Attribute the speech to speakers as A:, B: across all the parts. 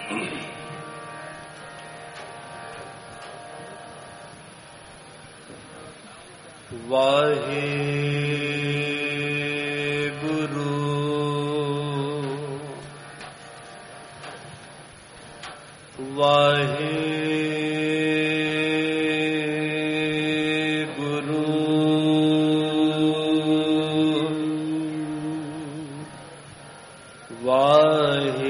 A: वाहे गुरु वाहे गुरु वाहे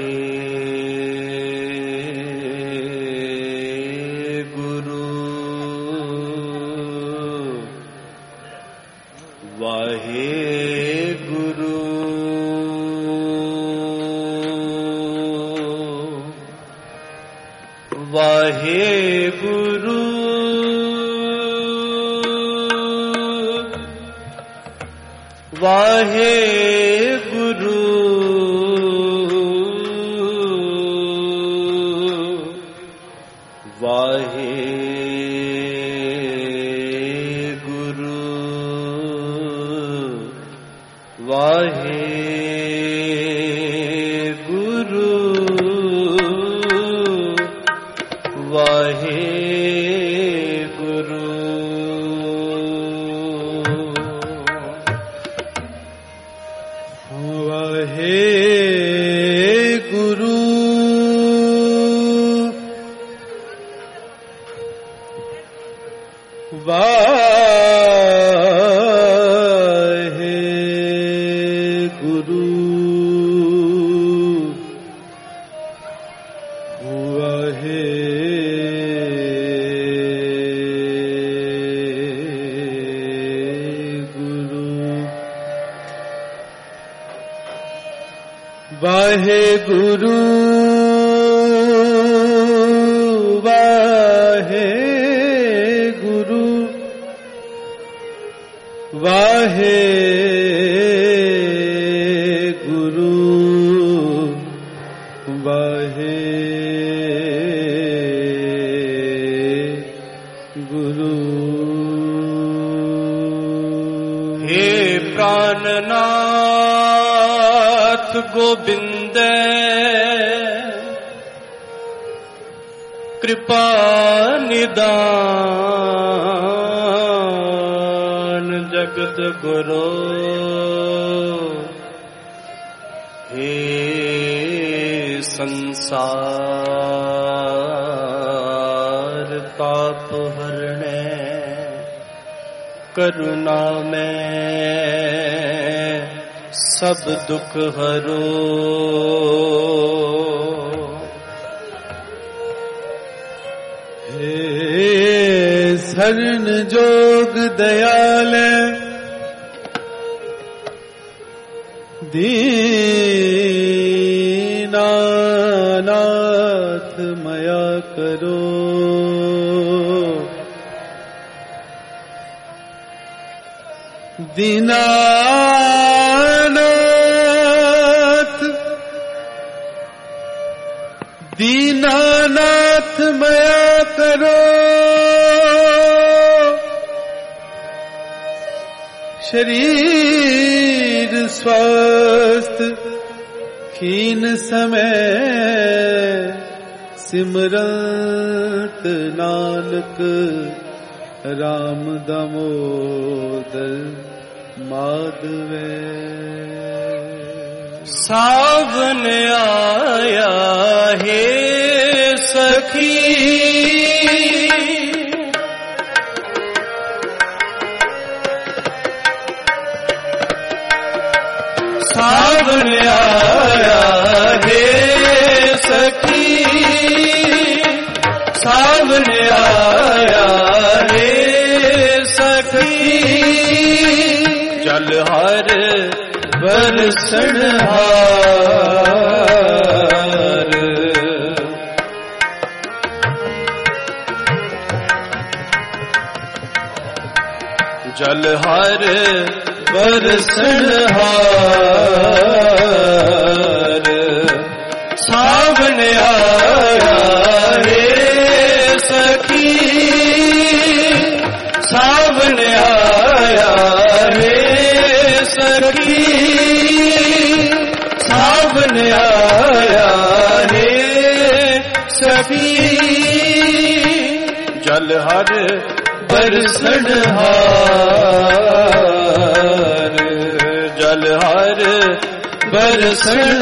A: वाहे गुरु वाहे गुरु वाहे गुरु वाहे वाहे गुरु वाहे गुरु वाहे गुरु वाहे गुरु हे प्राणनाथ गोविंद कृपा निदान जगत गुरु हे संसार ताप हरणे करुणा में सब दुख हरो हे शरण जोग दयाल दीनानाथ मया करो दीनानाथ मया करो शरीर स्वस्थ खीन समय सिमरत नानक राम दामोदर माधवे सावन आया हे सखी सावन आया हे सखी सावन आया हे सखी जल हर बरसण हार जल हर बरसण हार सावन आया हे सखी सावन आया हे सखी सावन आया हे ਸਖੀ ਜਲ ਹਰ ਬਰਸਣ ਹਾਰ ਜਲ ਹਰ ਬਰਸਣ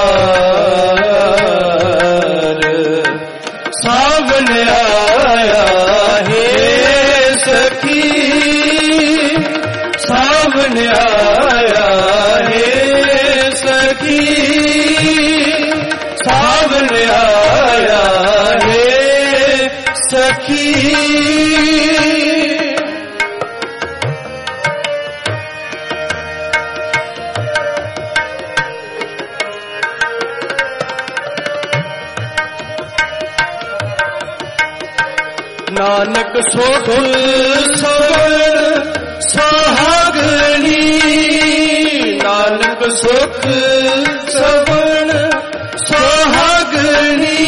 A: ਹਾਰ ਸਾਵਣ ਆਇਆ ਹੈ ਸਖੀ ਸਾਵਣ ਆਇਆ ਹੈ ਸਖੀ ਸਾਵਣ ਆਇਆ ਹੈ ਸਖੀ ਨਾਨਕ ਸੁਖ ਸਵਣ ਸੁਹਾਗਣੀ ਨਾਨਕ ਸੁਖ ਸਵਣ ਸੁਹਾਗਣੀ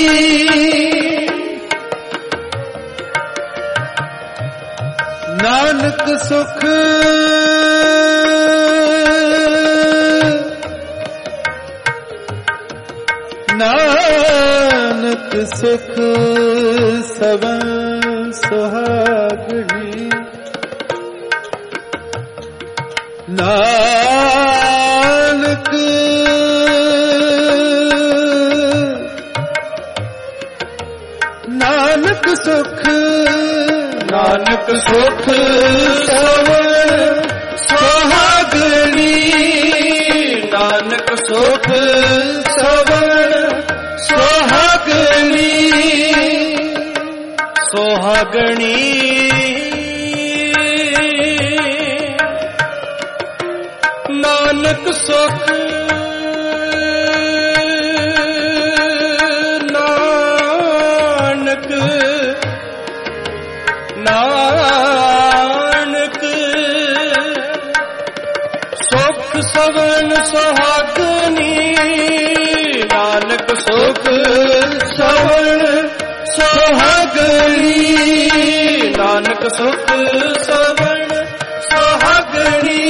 B: ਨਾਨਕ ਸੁਖ ਨਾਨਕ ਸੁਖ ਸਵਣ ਸੁਹਾਗਣੀ ਨਾਨਕ ਨਾਨਕ ਸੁਖ
A: ਨਾਨਕ ਸੁਖ ਸਵਣ ਸੁਹਾਗਣੀ ਨਾਨਕ ਸੁਖ ਸਵਣ ਸੁਹਾਗਣੀ ਸੁਹਾਗਣੀ ਨਾਨਕ ਸੁਖ ਨਾਨਕ ਨਾਨਕ ਸੁਖ ਸਵਣ ਸੁਹਾਗਣੀ ਨਾਨਕ ਸੁਖ ਸਵਣ ਸੁਹਾਗਣੀ ਨਾਨਕ ਸੁਖ ਸਵਣ ਸੁਹਾਗਣੀ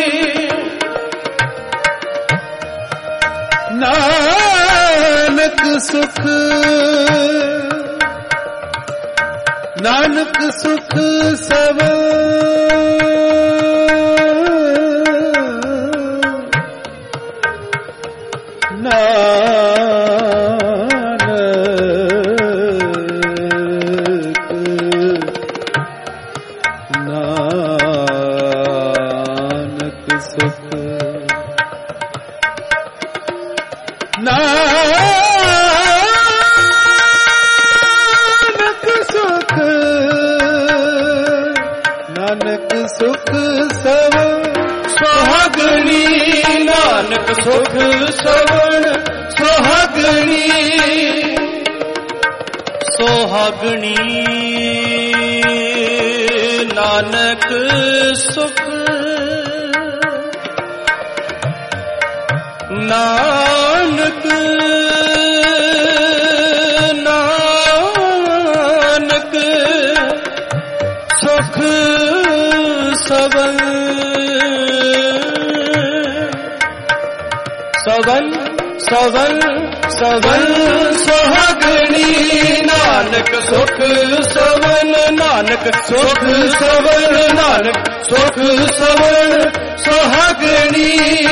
B: ਨਾਨਕ ਸੁਖ ਨਾਨਕ ਸੁਖ ਸਵਣ ਨਾਨਕ ਸੁਖ ਨਾਨਕ ਸੁਖ ਸਵਣ
A: ਸੁਹਾਗਣੀ ਨਾਨਕ ਸੁਖ ਸਵਣ ਸੁਹਾਗਣੀ ਸੁਹਾਗਣੀ ਨਾਨਕ ਸੁਖ ਨਾਨਕ ਨਾਨਕ ਸੁਖ ਸਵਣ ਸਵਣ ਸਵਣ ਸਵਣ ਸੁਹਾਗਣੀ ਨਾਨਕ ਸੁਖ ਸਵਣ ਨਾਨਕ ਸੁਖ ਸਵਣ ਨਾਨਕ ਸੁਖ ਸਵਣ ਸੁਹਾਗਣੀ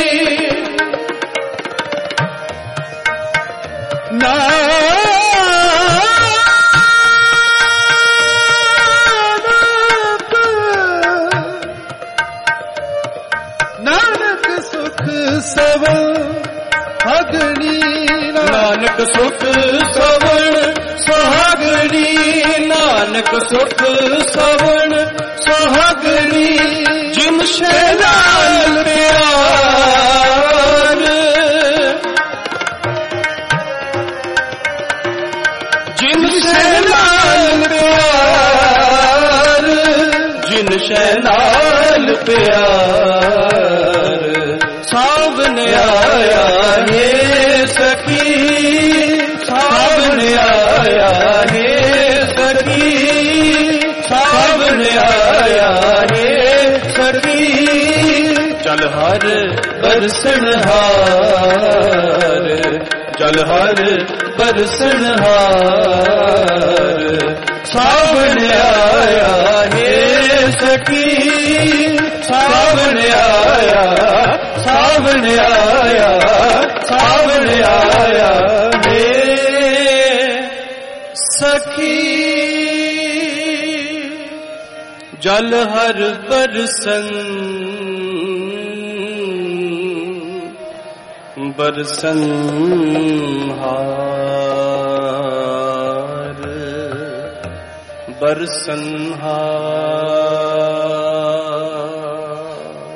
B: ਨਾਨਕ ਸੁਖ ਸਵਣ ਸੁਹਾਗਣੀ
A: ਨਾਨਕ ਸੁਖ ਸਵਣ ਸੁਹਾਗਣੀ ਨਾਨਕ ਸੁਖ ਸਵਣ ਸੁਹਾਗਣੀ ਜਿਨ ਸ਼ੈ ਨਾਲ ਪਿਆਰ ਜਿਨ ਸ਼ੈ ਨਾਲ ਪਿਆਰ ਜਿਨ ਸ਼ੈ ਨਾਲ ਪਿਆਰ ਸਾਵਣ ਆਇਆ ਹੈ ਸਖੀ ਸਾਵਣ ਆਇਆ ਹੈ ਸਖੀ ਸਾਵਣ ਆਇਆ ਹੈ ਸਖੀ ਜਲ ਹਰ ਬਰਸਣ ਹਾਰ ਜਲ ਹਰ बरसनहार सावन आया हे सखी सावन आया सावन आया सावन आया हे सखी जल हर बरसन बरसनहार बरसनहार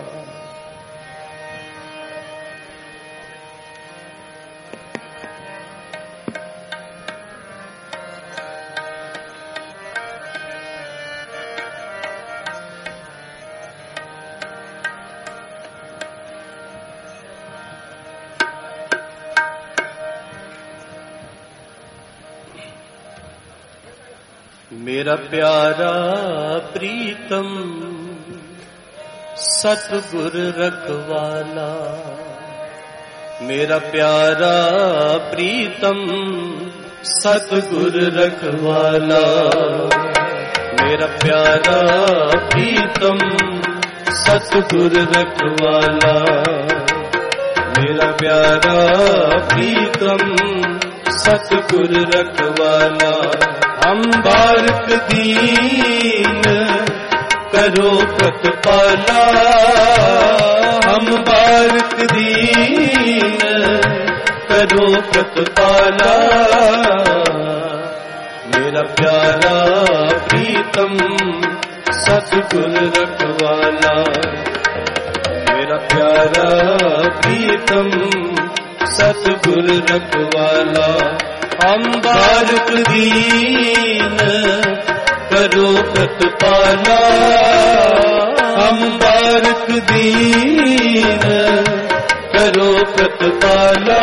A: मेरा प्यारा प्रीतम सतगुर रखवाला मेरा प्यारा प्रीतम सतगुर रखवाला मेरा प्यारा प्रीतम सतगुर रखवाला मेरा प्यारा प्रीतम सतगुर रखवाला हम बारक दीन करो प्रतिपाला हम बारक दीन करो प्रतिपाला मेरा प्यारा प्रीतम सतगुर रखवाला मेरा प्यारा प्रीतम सतगुर रखवाला हम बारक दीन करो प्रतिपाला हम बारक दीन करो प्रतिपाला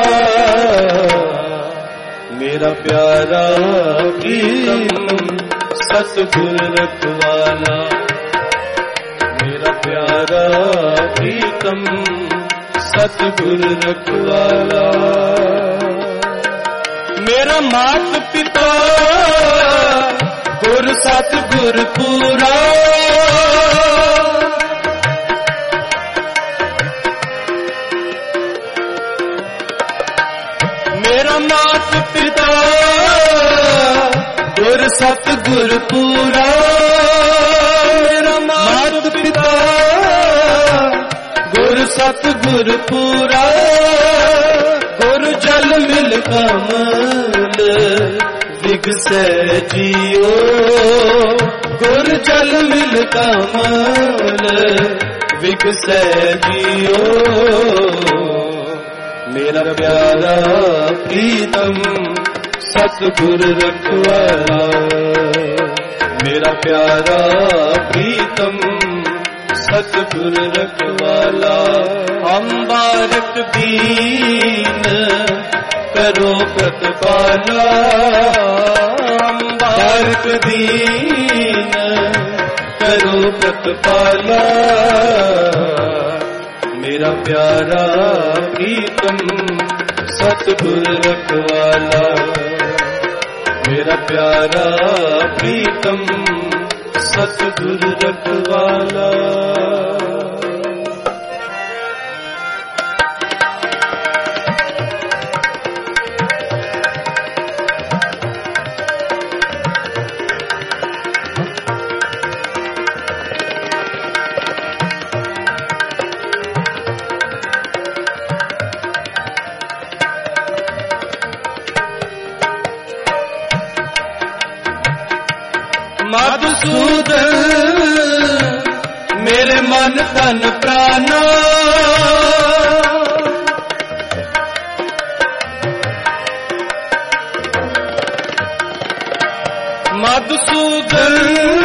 A: मेरा प्यारा प्रीतम सतगुर रखवाला मेरा प्यारा प्रीतम सतगुर रखवाला मेरा मात पिता गुर सतगुर पूरा मेरा मात पिता गुर सतगुर पूरा मेरा मात पिता गुर सतगुर पूरा गुर जल मिल कमल विगसै जियो गुर जल मिल कमल विगसै जियो मेरा प्यारा प्रीतम सतगुर रखवाला मेरा प्यारा प्रीतम सतगुर रखवाला हम बारक दीन करो प्रतिपाला हम बारक दीन करो प्रतिपाला मेरा प्यारा प्रीतम सतगुर रखवाला मेरा प्यारा प्रीतम सतगुर रखवाला मधुसूदन मेरे मन तन प्राणा मधुसूदन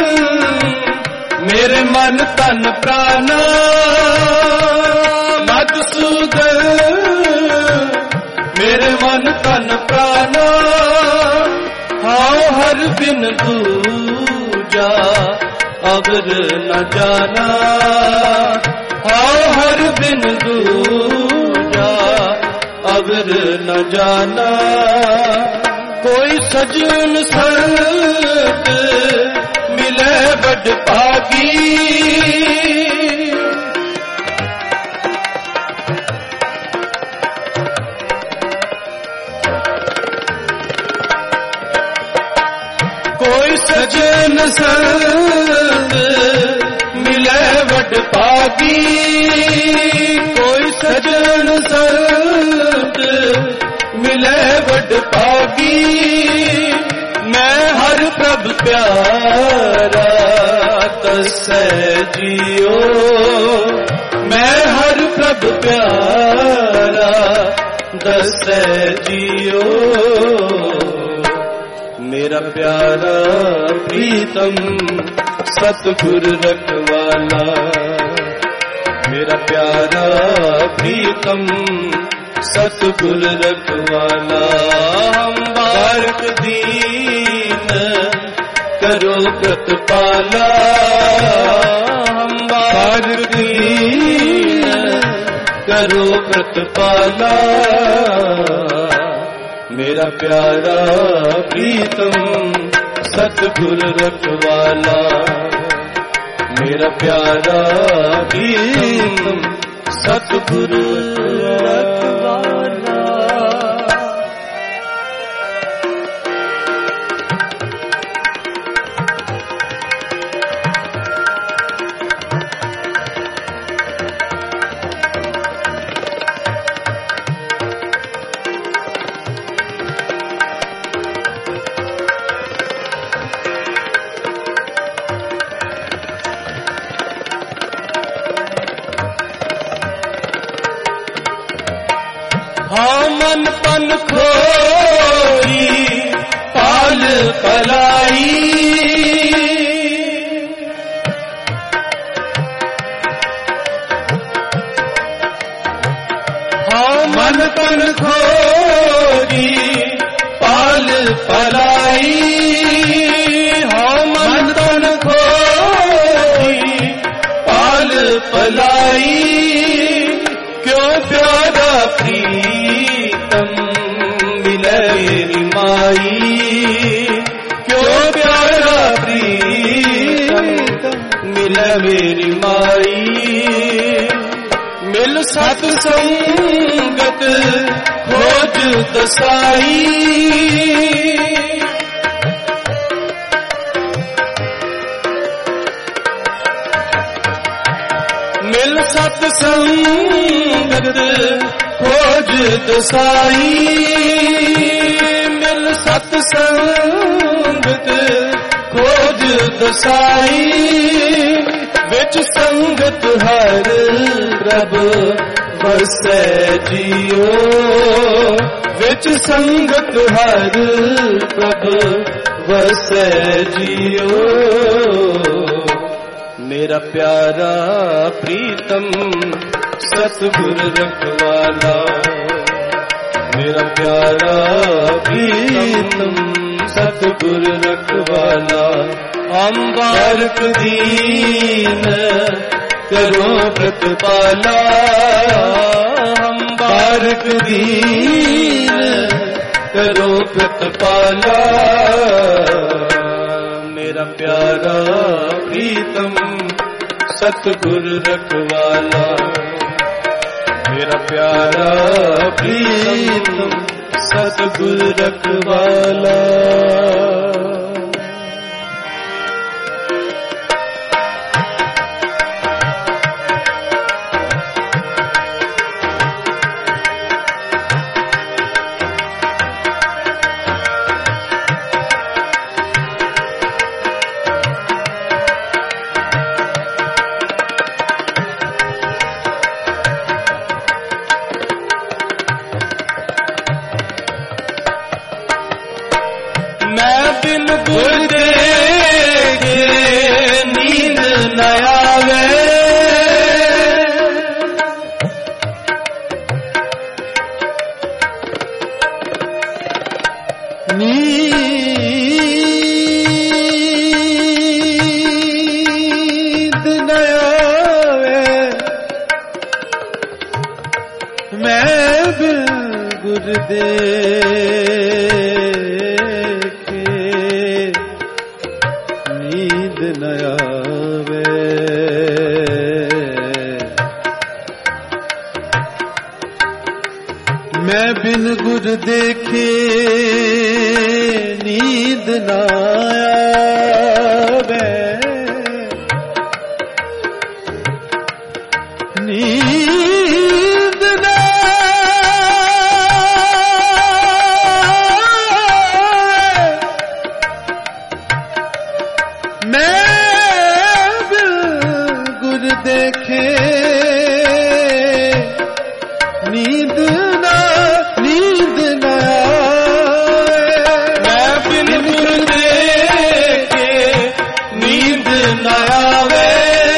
A: मेरे मन तन प्राणा मधुसूदन मेरे मन तन प्राणा हाँ हर दिन दूजा अगर न जाना हाँ हर दिन दूजा अब अगर न जाना कोई सजन संग मिले बड़ भागी कोई सजन संग मिले बड़ भागी कोई सजन संग मिले बड़ भागी मैं हर प्रभ प्यारा तसै जियो मैं हर प्रभ प्यारा तसै जियो मेरा प्यारा प्रीतम सतगुर रखवाला मेरा प्यारा प्रीतम सतगुर रखवाला हम बारक दीन करो प्रतिपाला हम बारक दीन करो प्रतिपाला मेरा प्यारा प्रीतम सतगुर रखवाला मेरा प्यारा प्रीतम सतगुर रखवाला। हाँ मन पन खोरी पाल पलाई हाँ मन पन खोरी पाल पलाई हाँ मन पन खोरी पाल पलाई क्यों प्यारा प्रीतम मिले मेरी माई क्यों प्यारा प्रीतम मिले मेरी माई मिल सत्संगत खोज दसाई मिल सत्संगत खोज दसाई मिल सत्संगत खोज दसाई विच संगत हर प्रभ बसै जियो विच संगत हर प्रभ बसै जियो मेरा प्यारा प्रीतम सतगुर रखवाला मेरा प्यारा प्रीतम सतगुर रखवाला हम बारक दीन करो प्रतिपाला हम बारक दीन करो प्रतिपाला मेरा प्यारा प्रीतम सतगुर रखवाला मेरा प्यारा प्रीतम सतगुर रखवाला। बिन गुर देखे नींद न आवे
B: नींद न आवे मैं बिन गुर देखे नींद न आवे। मैं बिन गुर देखे नींद न आवे। नींद न मैं बिन गुर देखे नींद न
A: मैं बिन गुर देखे नींद न आवे।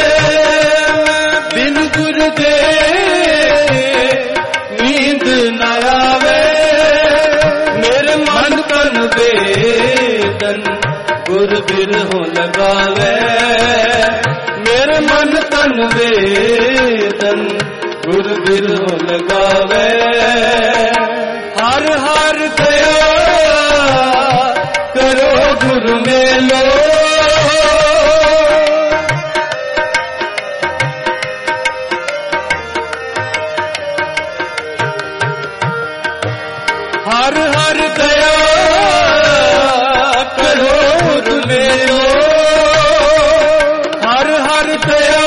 A: बिन गुर देखे नींद न आवे। मेरे मन तन वेदन गुर बिरहो लगावे। मेरे मन तन वेदन गुर बिरहो लगावे। हर हर दया करो गुरु मेलो। हर हर दया करो गुरु मेलो। हर हर दया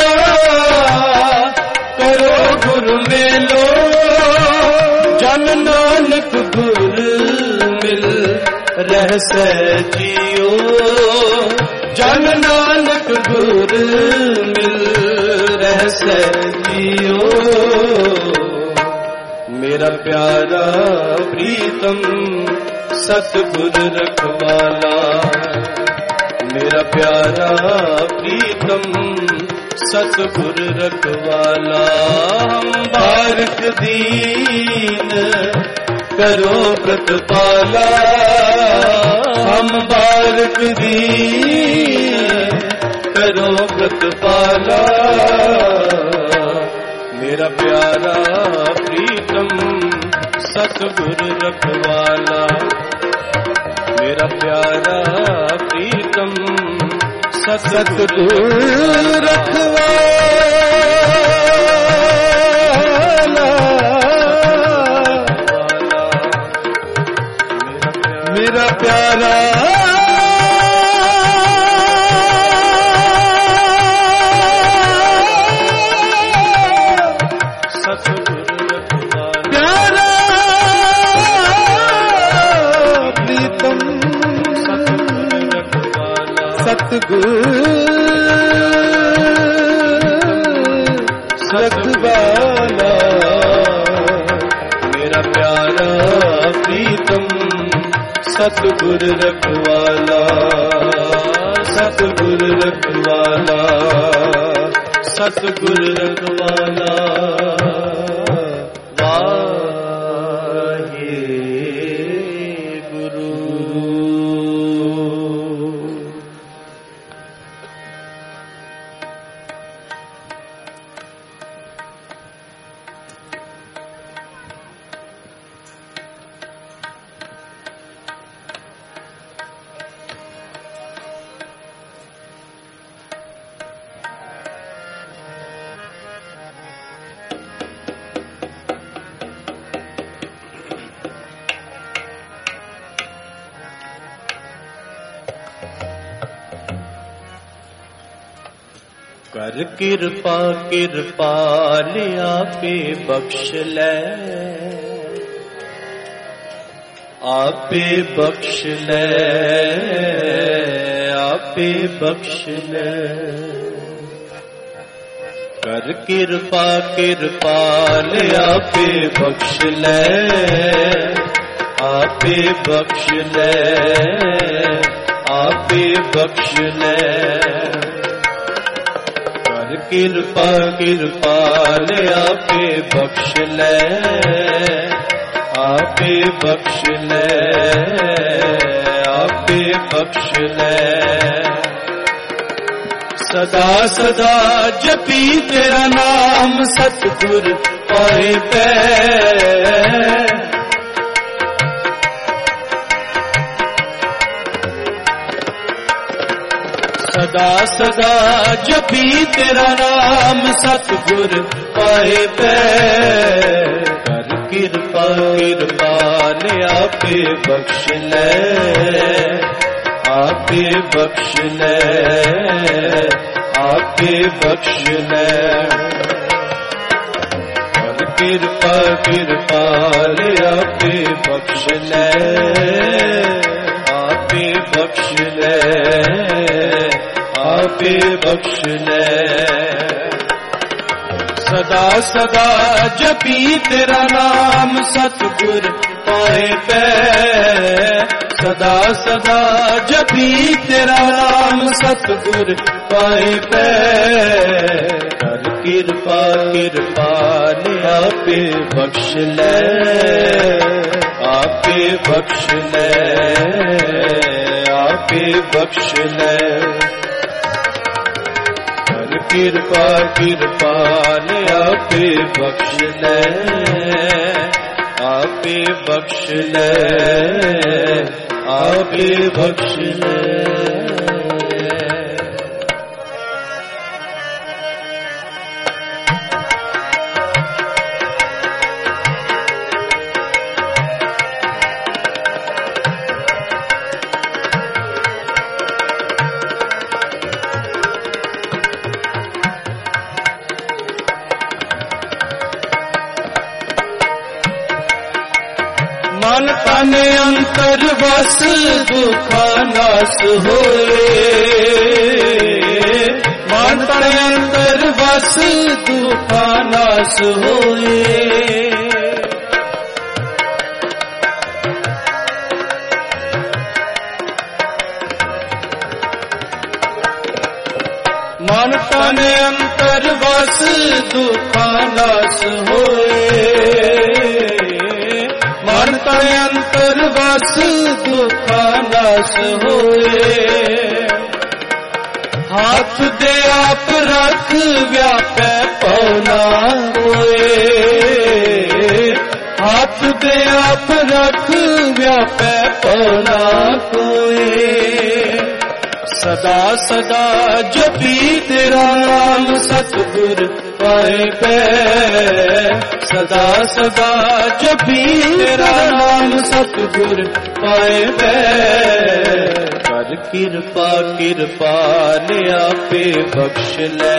A: करो गुरु मेलो। जन नानक गुर मिल रहसे जियो। जन नानक गुर मिल रहसे जियो। मेरा प्यारा प्रीतम सतगुर रखवाला। मेरा प्यारा प्रीतम सतगुर रखवाला। हम बारक दीन करो व्रतपाला। हम बारक दीन करो व्रतपाला। मेरा प्यारा प्रीतम सतगुर रखवाला। मेरा प्यारा प्रीतम सतगुर
B: रखवाला। मेरा प्यारा सतगुर रखवाला।
A: मेरा प्यारा प्रीतम सतगुर रखवाला। सतगुर रखवाला। सतगुर रखवाला। वाहे गुरु। कर किरपा किरपाल आपे बख्श ले। आपे बख्श ले। आपे बख्श ले। कर किरपा किरपाल आपे बख्श ले। आपे बख्श ले। आपे बख्श ले। किरपा किरपाल आपे बख्श ले। आपे बख्श ले। आपे बख्श ले। सदा सदा जपी तेरा नाम सतगुर पाए पै। ਸਦਾ ਸਦਾ ਜਪੀ ਤੇਰਾ ਨਾਮ ਸਤਿਗੁਰ ਪਾਏ ਪੈ ਕਰ ਕਿਰਪਾ ਕਿਰਪਾਲ ਆਪੇ ਬਖਸ਼ ਲੈ ਆਪੇ ਬਖਸ਼ ਲੈ ਆਪੇ ਬਖਸ਼ ਲੈ ਕਰ ਕਿਰਪਾ ਕਿਰਪਾਲ ਆਪੇ ਬਖਸ਼ ਲੈ ਆਪੇ ਬਖਸ਼ ਲੈ ਆਪੇ ਬਖਸ਼ ਲੈ ਸਦਾ ਸਦਾ ਜਪੀ ਤੇਰਾ ਨਾਮ ਸਤਿਗੁਰ ਪਾਏ ਪੈ ਸਦਾ ਸਦਾ ਜਪੀ ਤੇਰਾ ਨਾਮ ਸਤਿਗੁਰ ਪਾਏ ਪੈ ਕਰ ਕਿਰਪਾ ਕਿਰਪਾਲ ਆਪੇ ਬਖਸ਼ ਲੈ ਆਪੇ ਬਖਸ਼ ਲੈ ਆਪੇ ਬਖਸ਼ ਲੈ ਕਰ ਕਿਰਪਾ ਕਿਰਪਾਲ ਆਪੇ ਬਖਸ਼ ਲੈ ਆਪੇ ਬਖਸ਼ ਲੈ ਆਪੇ ਬਖਸ਼ ਲੈ ਮਨ ਤਨ ਅੰਤਰ ਵਸ ਦੁਖਾ ਨਾਸ ਹੋਏ ਮਨ ਤਨ ਅੰਤਰ ਵਸ ਦੁਖਾ ਨਾਸ ਹੋਏ ਮਨ ਤਨ ਅੰਤਰ ਵਸ ਦੁਖਾ ਨਾਸ ਹੋਏ ਮਨ ਤਨ ਅੰਤਰ ਵਸ ਦੁਖਾ ਨਾਸ ਹੋਏ ਹੱਥ ਦੇ ਆਪ ਰੱਖ ਵਿਆਪੈ ਪਉ ਹੋਏ ਹੱਥ ਦੇ ਆਪ ਰੱਖ ਵਿਆਪੈ ਪਉ ਹੋਏ ਸਦਾ ਸਦਾ ਜਪੀ ਤੇਰਾ ਨਾਮ ਸਤਿਗੁਰ ਪਾਏ ਪੈ ਸਦਾ ਸਦਾ ਜਪੀ ਤੇਰਾ ਨਾਮ ਸਤਿਗੁਰ ਪਾਏ ਪੈ ਕਰ ਕਿਰਪਾ ਕਿਰਪਾਲ ਆਪੇ ਬਖਸ਼ ਲੈ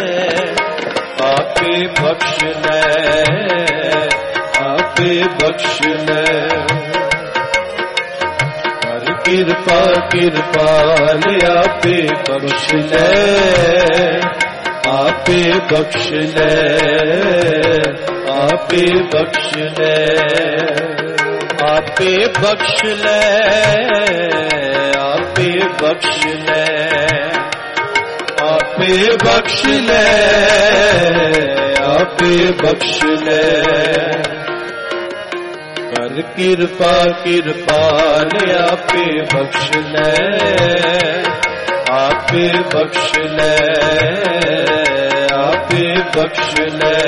A: ਆਪੇ ਬਖਸ਼ ਲੈ ਆਪੇ ਬਖਸ਼ ਲੈ ਕਿਰਪਾ ਕਿਰਪਾਲ ਆਪੇ ਬਖਸ਼ ਲੈ ਆਪੇ ਬਖਸ਼ ਲੈ ਆਪੇ ਬਖਸ਼ ਲੈ ਆਪੇ ਬਖਸ਼ ਲੈ ਆਪੇ ਬਖਸ਼ ਲੈ ਆਪੇ ਬਖਸ਼ ਲੈ ਆਪੇ ਬਖਸ਼ ਲੈ ਕਰ ਕਿਰਪਾ ਕਿਰਪਾਲ ਆਪੇ ਬਖਸ਼ ਲੈ ਆਪੇ ਬਖਸ਼ ਲੈ ਆਪੇ ਬਖਸ਼ ਲੈ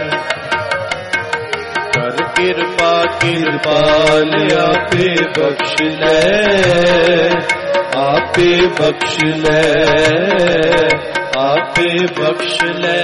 A: ਕਰ ਕਿਰਪਾ ਕਿਰਪਾਲ ਆਪੇ ਬਖਸ਼ ਲੈ ਆਪੇ ਬਖਸ਼ ਲੈ ਆਪੇ ਬਖਸ਼ ਲੈ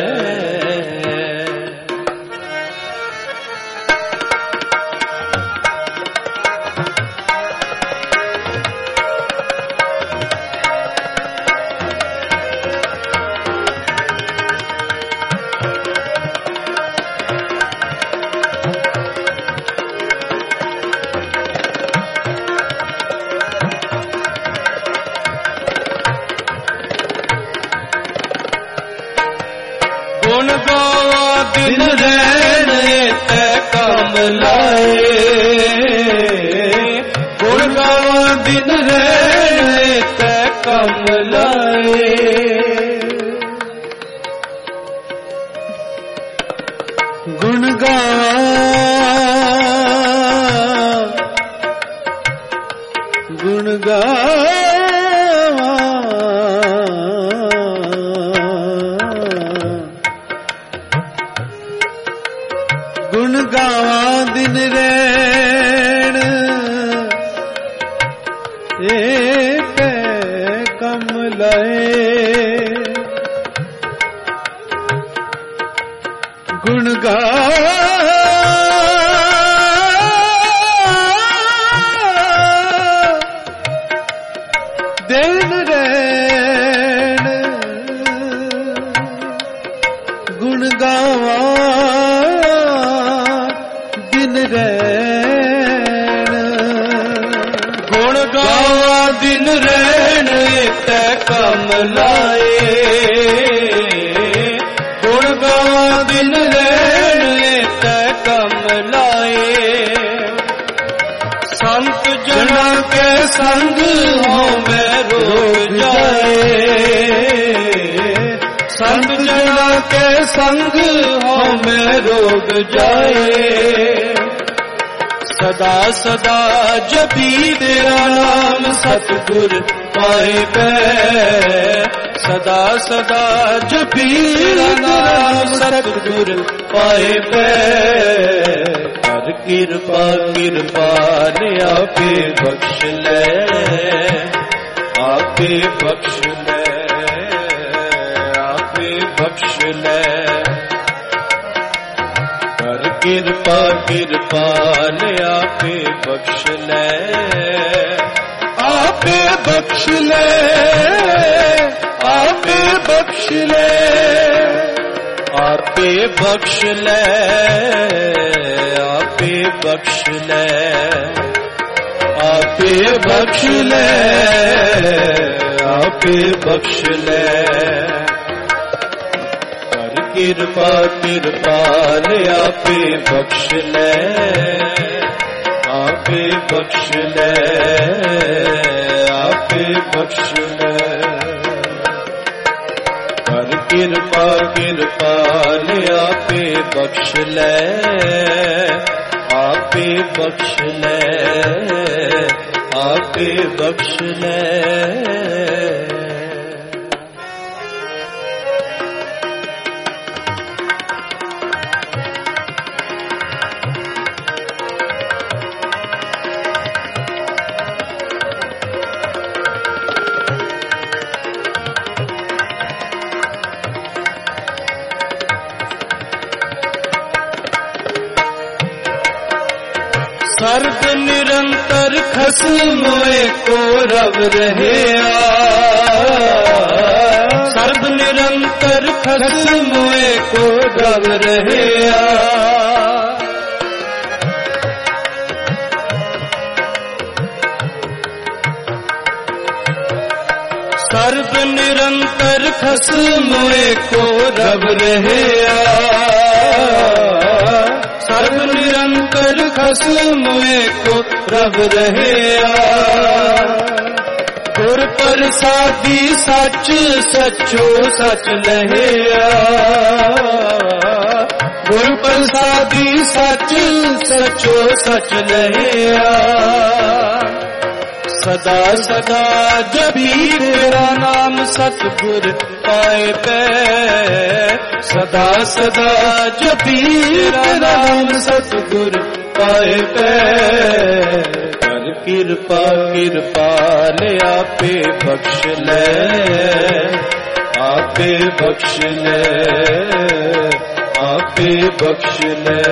A: ਗੁਣ ਗਾਵਾ ਦਿਨ ਰਹਿਣੇ ਤੈ ਕੰਮ ਲਾਏ ਗੁਣ ਗਾਵਾ ਦਿਨ ਰਹਿਣੇ ਤੈ ਕੰਮ ਲਾਏ
B: ਗੁਣ ਗਾਵਾਂ ਦਿਨ ਰਹਿਣ ਏਕ ਕੰਮ ਲਾਏ ਗੁਣ ਗਾ ਦਿਨ ਰਹਿਣ ਗੁਣ ਗਾਵਾਂ ਦਿਨ ਰਹਿਣ
A: ਗੁਣ ਗਾਵਾਂ ਦਿਨ ਰਹਿਣ ਤੈ ਕੰਮ ਲਾਏ ਗੁਣ ਗਾਵਾਂ ਦਿਨ ਰਹਿਣ ਤੈ ਕੰਮ ਲਾਏ ਸੰਤ ਜਨਾਂ ਕੇ ਸੰਗ ਹੋਵੇ ਰੋਗ ਜਾਏ ਸੰਤ ਜਨਾਂ ਕੇ ਸੰਗ ਹੋਵੇ ਰੋਗ ਜਾਏ ਸਦਾ ਸਦਾ ਜਪੀ ਤੇਰਾ ਨਾਮ ਸਤਿਗੁਰ ਪਾਏ ਪੈ ਸਦਾ ਸਦਾ ਜਪੀ ਤੇਰਾ ਨਾਮ ਸਤਿਗੁਰ ਪਾਏ ਪੈ ਹਰ ਕਿਰਪਾ ਕਿਰਪਾਲ ਆਪੇ ਬਖਸ਼ ਲੈ ਆਪੇ ਬਖਸ਼ ਲੈ ਆਪੇ ਬਖਸ਼ ਲੈ ਹਰ ਕਿਰਪਾ ਕਿਰਪਾਲ ਆਪੇ ਬਖਸ਼ ਲੈ ਆਪੇ ਬਖਸ਼ ਲੈ ਆਪੇ ਬਖਸ਼ ਲੈ ਆਪੇ ਬਖਸ਼ ਲੈ ਆਪੇ ਬਖਸ਼ ਲੈ ਆਪੇ ਬਖਸ਼ ਲੈ ਆਪੇ ਬਖਸ਼ ਲੈ ਹਰ ਕਿਰਪਾ ਕਿਰਪਾਲ ਆਪੇ ਬਖਸ਼ ਲੈ ਆਪੇ ਬਖਸ਼ ਲੈ ਆਪੇ ਬਖਸ਼ ਲੈ ਹਰ ਕਿਰਪਾ ਕਿਰਪਾਲ ਆਪੇ ਬਖਸ਼ ਲੈ ਆਪੇ ਬਖਸ਼ ਲੈ ਆਪੇ ਬਖਸ਼ ਲੈ ਸਰਬ ਨਿਰੰਤਰ ਖਸਮ ਏਕੋ ਰਬ ਰਹਿਆ ਸਰਬ ਨਿਰੰਤਰ ਖਸਮ ਏਕੋ ਰਬ ਰਹਿਆ ਸਰਬ ਨਿਰੰਤਰ ਖਸਮ ਏਕੋ ਰਬ ਰਹਿਆ ਸਰਬ ਨਿਰੰਤਰ ਖਸਮ ਏਕੋ ਰਬ ਰਹਿਆ ਗੁਰ ਪ੍ਰਸਾਦੀ ਸੱਚ ਸੱਚੋ ਸੱਚ ਲਹਿਆ ਗੁਰ ਪ੍ਰਸਾਦੀ ਸੱਚ ਸੱਚੋ ਸੱਚ ਲਹਿਆ ਸਦਾ ਸਦਾ ਜਪੀ ਤੇਰਾ ਨਾਮ ਸਤਿਗੁਰ ਪਾਏ ਪੈ ਸਦਾ ਸਦਾ ਜਪੀ ਤੇਰਾ ਨਾਮ ਸਤਿਗੁਰ ਪਾਏ ਪੈ ਕਰ ਕਿਰਪਾ ਕਿਰਪਾਲ ਆਪੇ ਬਖਸ਼ ਲੈ ਆਪੇ ਬਖਸ਼ ਲੈ ਆਪੇ ਬਖਸ਼ ਲੈ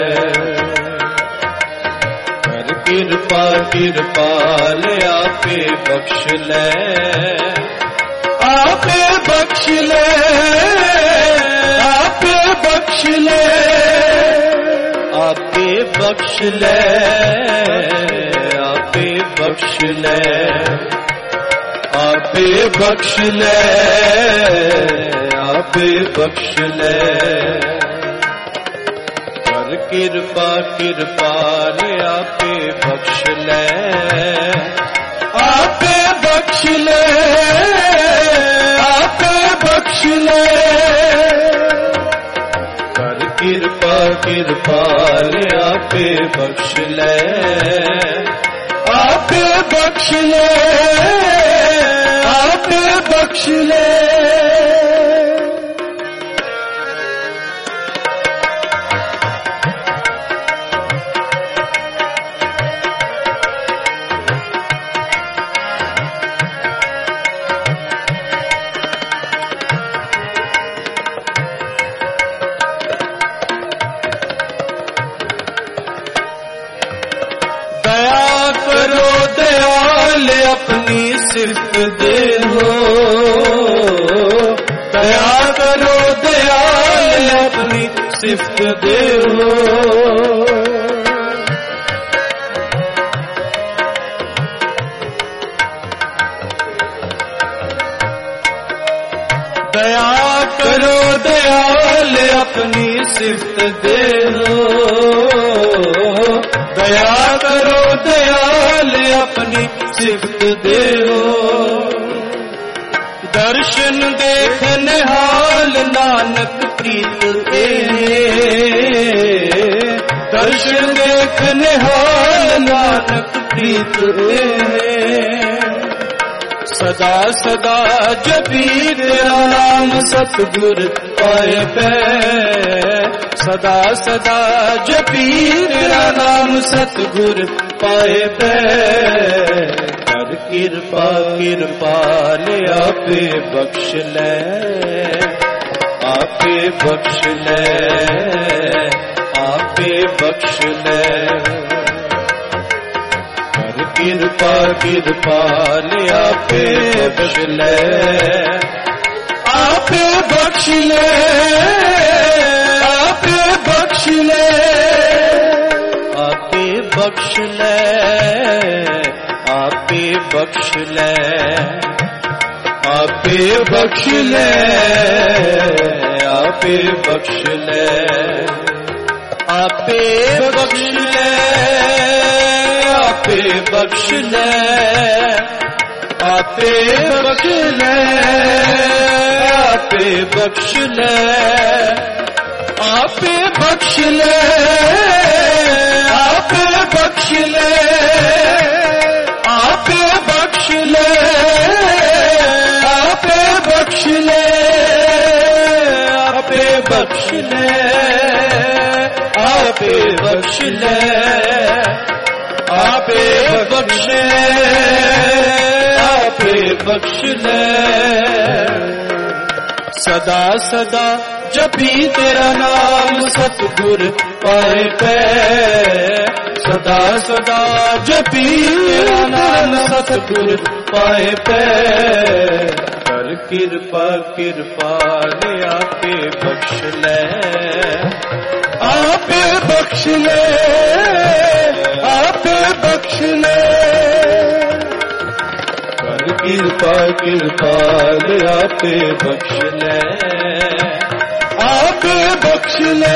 A: ਕਿਰਪਾ ਕਿਰਪਾਲ ਆਪੇ ਬਖਸ਼ ਲੈ ਆਪੇ ਬਖਸ਼ ਲੈ ਆਪੇ ਬਖਸ਼ ਲੈ ਆਪੇ ਬਖਸ਼ ਲੈ ਆਪੇ ਬਖਸ਼ ਲੈ ਆਪੇ ਬਖਸ਼ ਲੈ ਆਪੇ ਬਖਸ਼ ਲੈ ਕਿਰਪਾ ਕਿਰਪਾਲ ਆਪੇ ਬਖਸ਼ ਲੈ ਆਪੇ ਬਖਸ਼ ਲੈ ਆਪੇ ਬਖਸ਼ ਲੈ ਕਰ ਕਿਰਪਾ ਕਿਰਪਾਲ ਆਪੇ ਬਖਸ਼ ਲੈ ਆਪੇ ਬਖਸ਼ ਲੈ ਆਪੇ ਬਖਸ਼ ਲੈ सिफ्त दे हो। दया करो दयाल अपनी सिफ्त दे हो। दया करो दयाल अपनी सिफ्त दे हो। दया करो दयाल अपनी सिफ्त दे हो। दर्शन देखने हाल नानक प्रीत ए। दर्शन देखने हाल नानक प्रीत ए। सदा सदा जपी तेरा नाम सतगुर पाए पै। सदा सदा जपी तेरा नाम सतगुर पाए पै। कर कृपा कृपाल आपे बख्श ले। आपे बख्श ले। आपे बख्श ले। कृपा कृपाल आपे बख्श ले। आपे बख्श ले। आपे बख्श ले। आपे बख्श ले। आपे बख्श ले। आपे बख्श ले। आपे बख्श ले। आपे बख्श ले। आपे बख्श ले। आपे बख्श ले। आपे बख्श ले। आपे बख्श ले। आपे बख्श ले। आपे बख्श ले। आपे बख्श ले। आपे बख्श ले। आपे बख्श ले। आपे बख्श आपे बख्श ले। सदा सदा जपी तेरा नाम सतगुर पाए पै। सदा सदा जपी तेरा नाम सतगुर पाए पै। कर कृपा कृपाल आपे बख्श ले। आपे बख्श ले। आपे बख्श ले। कर कृपा कृपाल आपे बख्श ले। आपे बख्श ले।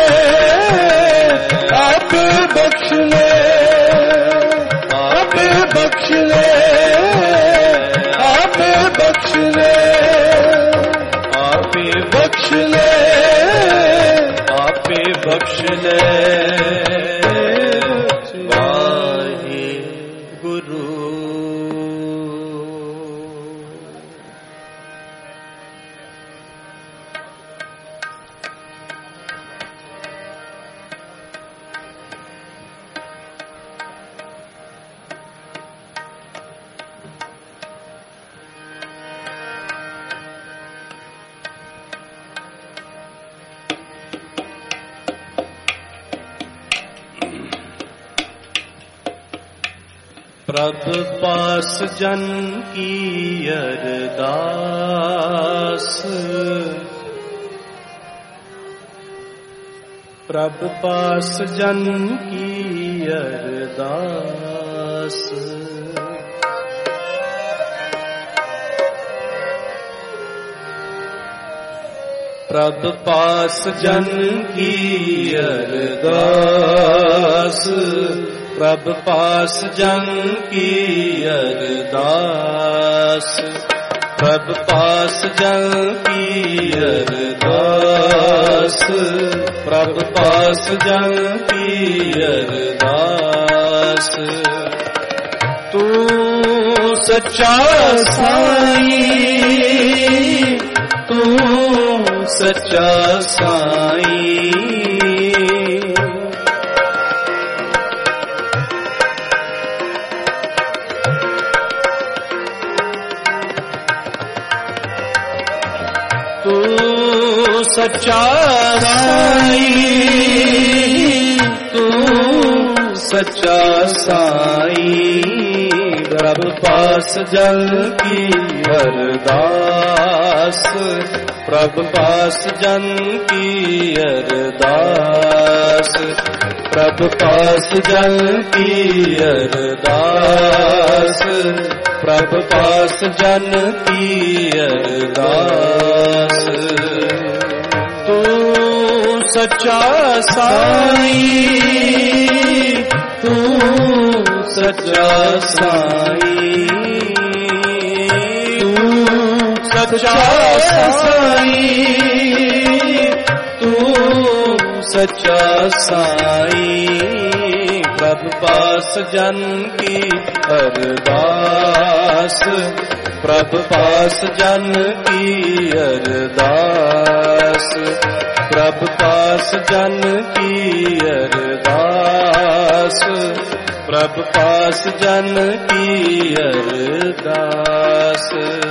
A: आपे बख्श ले। आपे बख्श ले। आपे बख्श ले। आपे बख्श ले। आपे बख्श ले। प्रभ पास जन की अरदास। प्रभ पास जन की अरदास। प्रभ पास जन की अरदास। प्रभ पास जन की अरदास। प्रभ पास जन की अरदास। प्रभ पास जन की अरदास। तू सच्चा साईं। तू सच्चा साईं। तू सच्चा साईं। तू सच्चा साईं। प्रभु पास जन की अरदास, प्रभु पास जन की अरदास, प्रभु पास जन की अरदास, प्रभु पास जन की अरदास। तू सच्चा साईं, तू सच्चा साईं, तू सच्चा साईं, तू सच्चा साईं। प्रभु पास जन की अरदास, प्रभु पास जन की अरदास, प्रभु पास जन की अरदास, प्रभु पास जन की अरदास।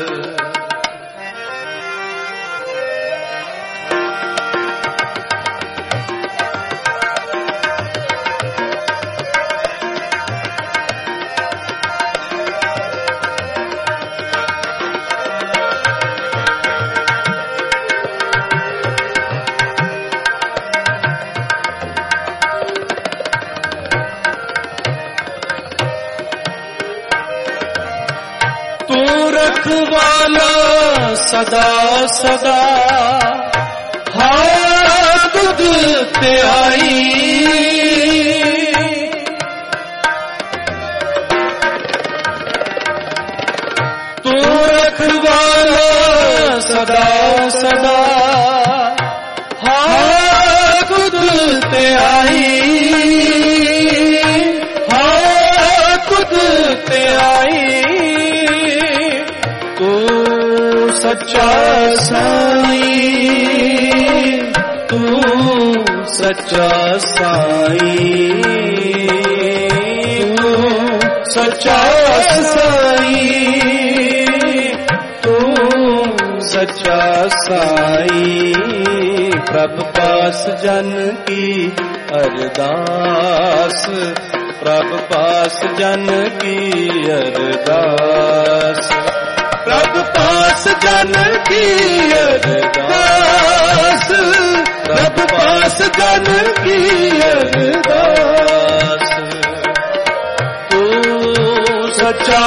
A: रखवाला सदा सदा हाथ दुलते आई, तू रखवाला सदा सदा हाथ दुलते आई, हाथ दुलते आई। सच्चा साईं, तू सच्चा साईं, तू सच्चा साईं, तू सच्चा साईं। प्रभु पास जन की अरदास, प्रभु पास जन की अरदास, प्रभु पास जन की अरदास, प्रभु पास जन की अरदास। तू सच्चा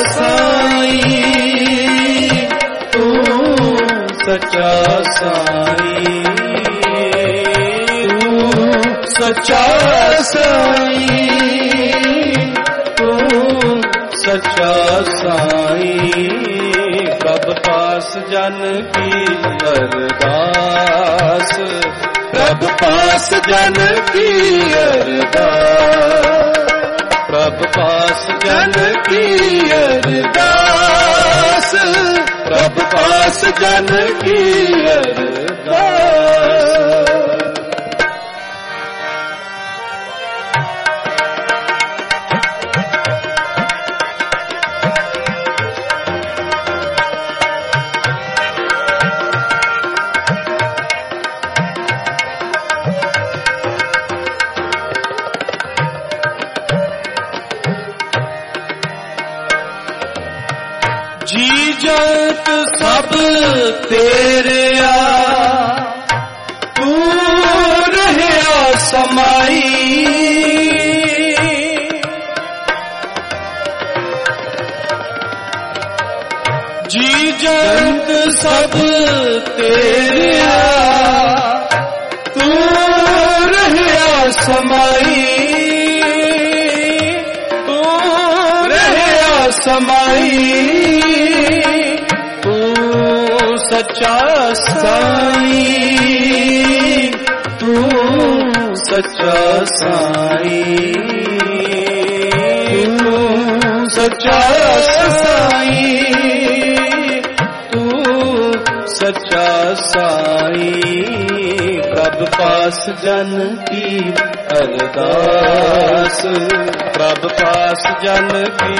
A: साईं, तू सच्चा साईं, तू सच्चा साईं, तू सच्चा साईं। प्रभु पास जन की अरदास, प्रभु पास जन की अरदास, प्रभु पास जन की अरदास, प्रभु पास जन की अरदास। जी जत सब तेरे आ, तू रहया समाई, जी जत सब तेरे आ, तू रहया समाई, तू रहया समाई। सच्चा साईं, तू सच्चा साईं, तू सच्चा साईं, तू सच्चा साईं। प्रभु पास जन की अरदास, प्रभु पास जन की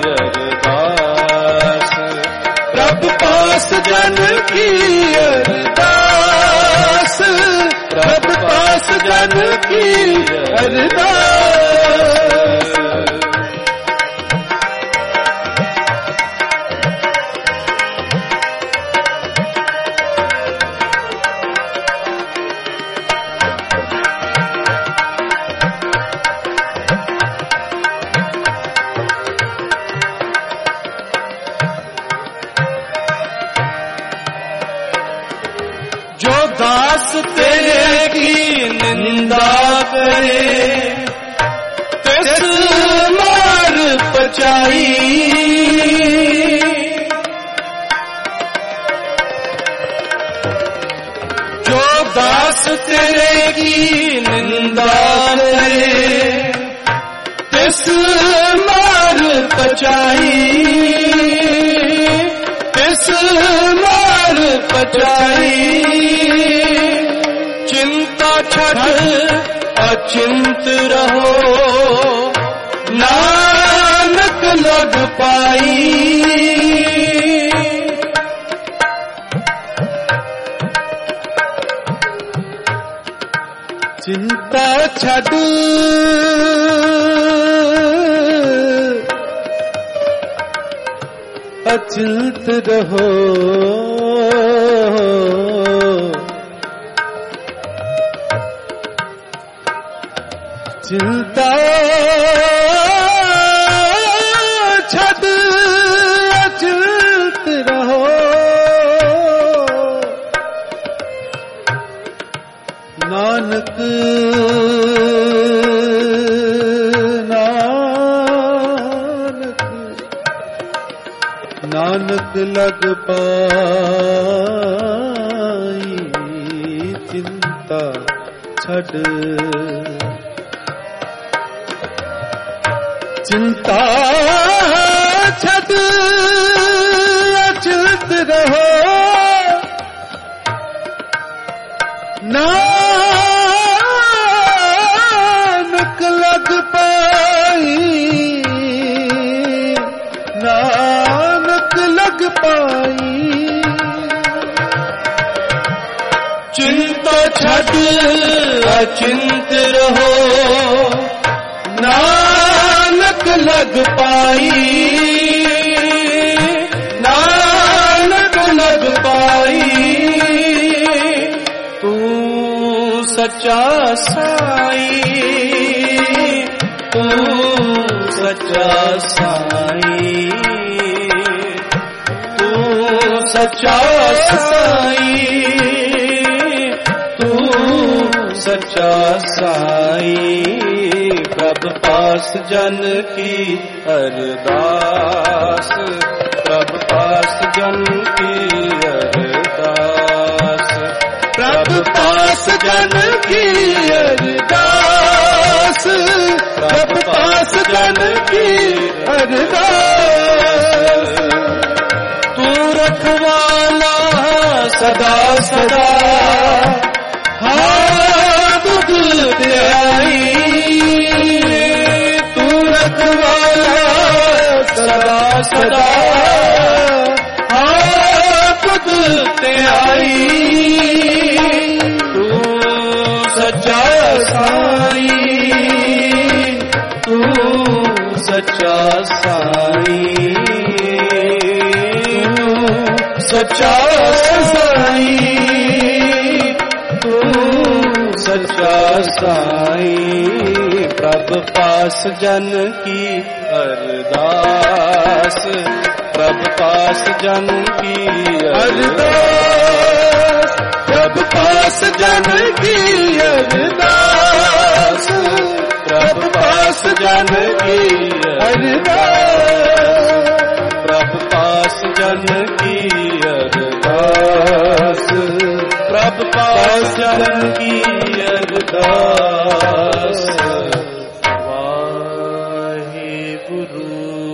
A: अरदास, प्रभु पास जन की अरदास, प्रभु पास जन की अरदास। दास तेरे की निंदा करे, तिस मार पचाई। जो दास तेरे की निंदा करे, तिस मार पचाई, तिस मार पचाई। चिंता छड़ अचिंत रहो, नानक लग पाई।
B: चिंता छड़ अचिंत रहो, चिंता छड़ अचिंत रहो, नानक नानक लग पाई। चिंता छड़ चिंता छड़ अचिंत रहो, नानक लग पाई, नानक लग पाई।
A: चिंता छड़ अचिंत रहो, नानक लग पाई, नानक लग पाई। तू सच्चा साई, तू सच्चा साई, तू सच्चा साई, तू सच्चा साई। प्रभ पास जन की अरदास, प्रभ पास जन की अरदास, प्रभ पास जन की अरदास, प्रभ पास जन की अरदास। तू रखवाला सदा सदा, हाँ दुख त्याई। तू रखवाला सदा सदा, हाँ दुख त्याई। तू सच्चा साई, तू सच्चा साई, सच्चा साई, तू सच्चा साई। प्रभ पास जन की अरदास, प्रभ पास जन की अरदास, प्रभ पास जन की अरदास, प्रभ पास जन की अरदास, प्रभ पास जन की अरदास, प्रभ पास जन की अरदास। वाहेगुरु।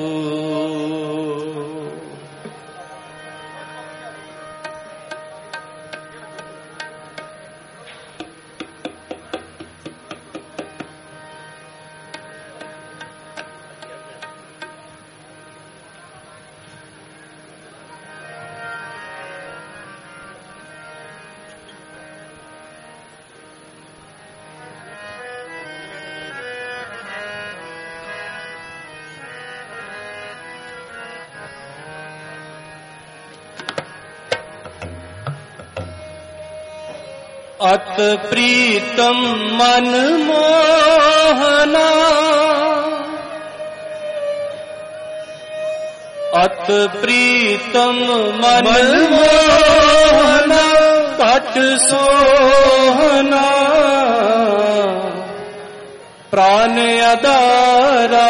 A: अत प्रीतम मन मोहना, अत प्रीतम मन मोहना, पट सोहना प्राण अदारा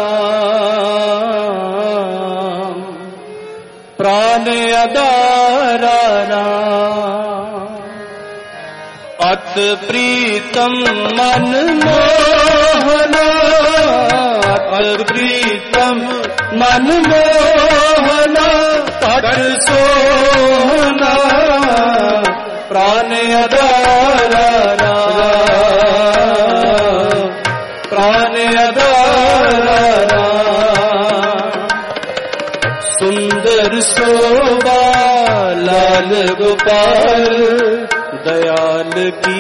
A: राम, प्राण अदारा राम। अत प्रीतम मन मोहना, अत प्रीतम मन मोहना पट सोहना प्राण अदारा राम, प्राण अदारा राम। सुंदर शोभा लाल गोपाल दयाल की,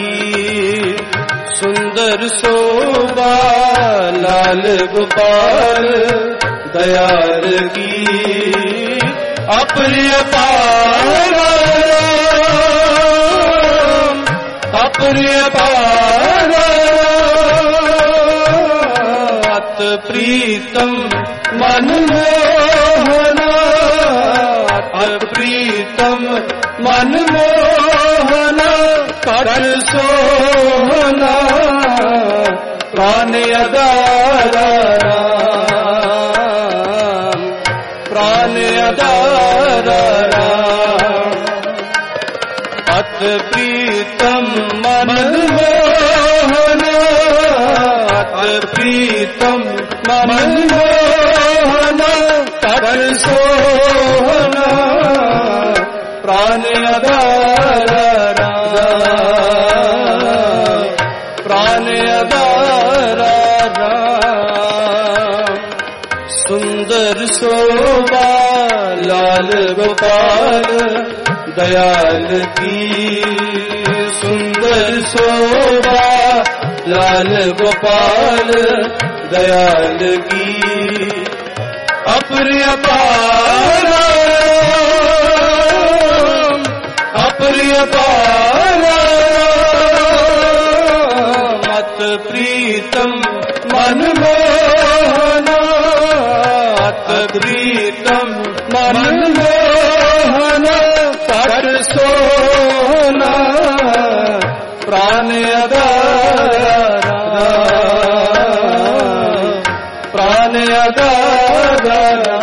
A: सुंदर शोभा लाल गोपाल दयाल की। अप्रिय पारा अप्रिय पारा अत प्रीतम मन मोहना, अत प्रीतम मन मोहना पट सोहना प्राण अदारा राम, प्राण अदारा राम। अत प्रीतम मन मोहना, अत प्रीतम मन मोहना पट सोहना प्राण अदारा राम, प्राण अदारा राम। सुंदर शोभा लाल गोपाल दयाल की, सुंदर शोभा लाल गोपाल दयाल की। अप्रिय पारा अप्रिय पारा मत प्रीतम मन मोहना, अत प्रीतम मन मोहना पट सोहना प्राण अदारा राम, प्राण अदारा राम।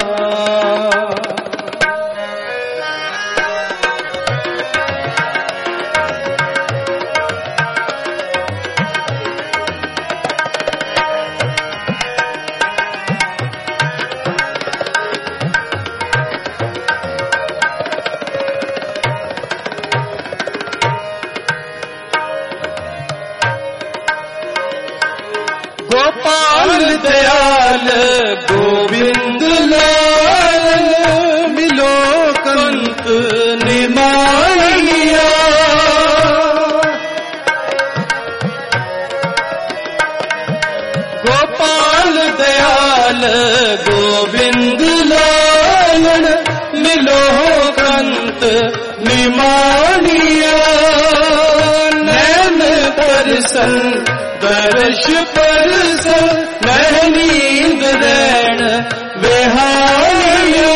A: गोपाल दयाल गोविंद लाल मिलो कंत निमानिया। गोपाल दयाल गोविंद लाल मिलो कंत निमानिया। नैन दर्शन दर्श परसन नहीं नींद रैन बेहानिया।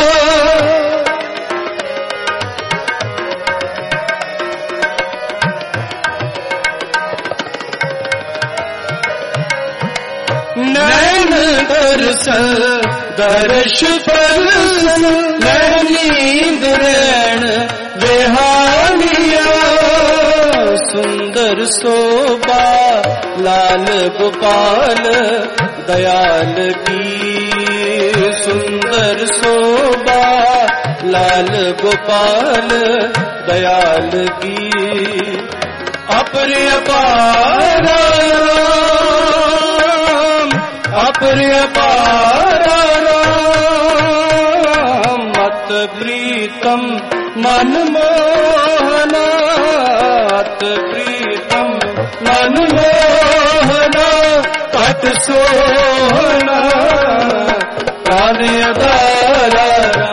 A: नैन दर्शन दर्श परसन नहीं नींद रैन बेहानिया। सुंदर शोभा लाल गोपाल दयाल की, सुंदर शोभा लाल गोपाल दयाल की। अप्रिय पारा अप्रिय पारा मत प्रीतम मन मोहना, अत प्रीतम मन मोहना पट सोहना प्राण अदारा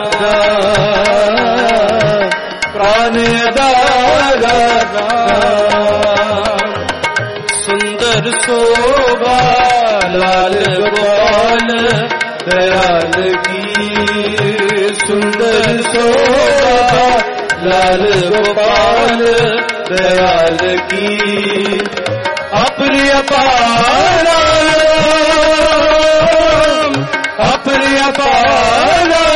A: राम, प्राण अदारा राम। सुंदर शोभा लाल गोपाल दयाल की, सुंदर शोभा लाल गोपाल दयाल की अप्रिय पारा अप्रिय पारा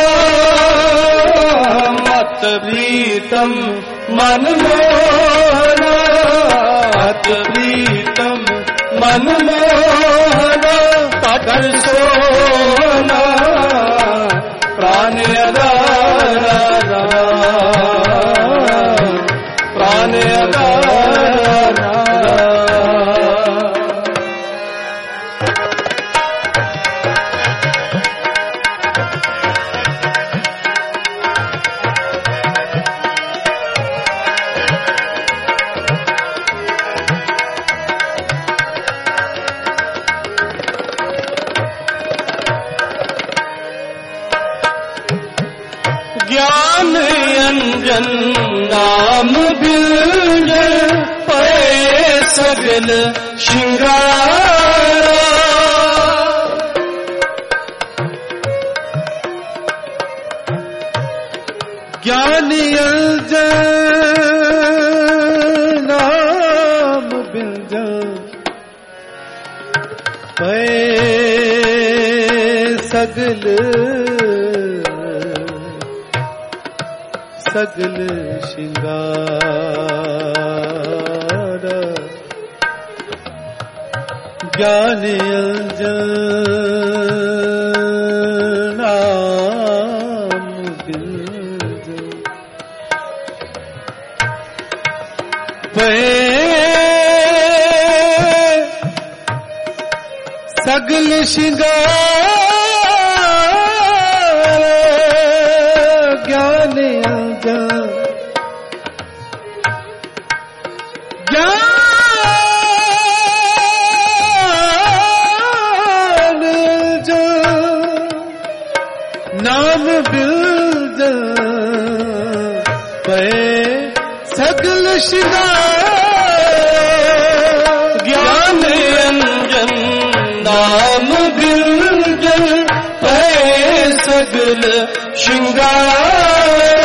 A: मत प्रीतम मन मोहना मत प्रीतम मन मोहना कर सोना प्राण अदारा प्राण अदारा ज्ञान अंजन नाम बिल्ज पे सगल श्रृंगारा
B: ज्ञान अंजन नाम बिल्ज पे सगल सगल श्रृंगार ज्ञान अंजन नाम बिल्ज पे सगल श्रृंगार ज्ञान नाम बिल्ज पे सगल श्रृंगार
A: ज्ञान अंजन नाम बिल्ज पे सगल श्रृंगार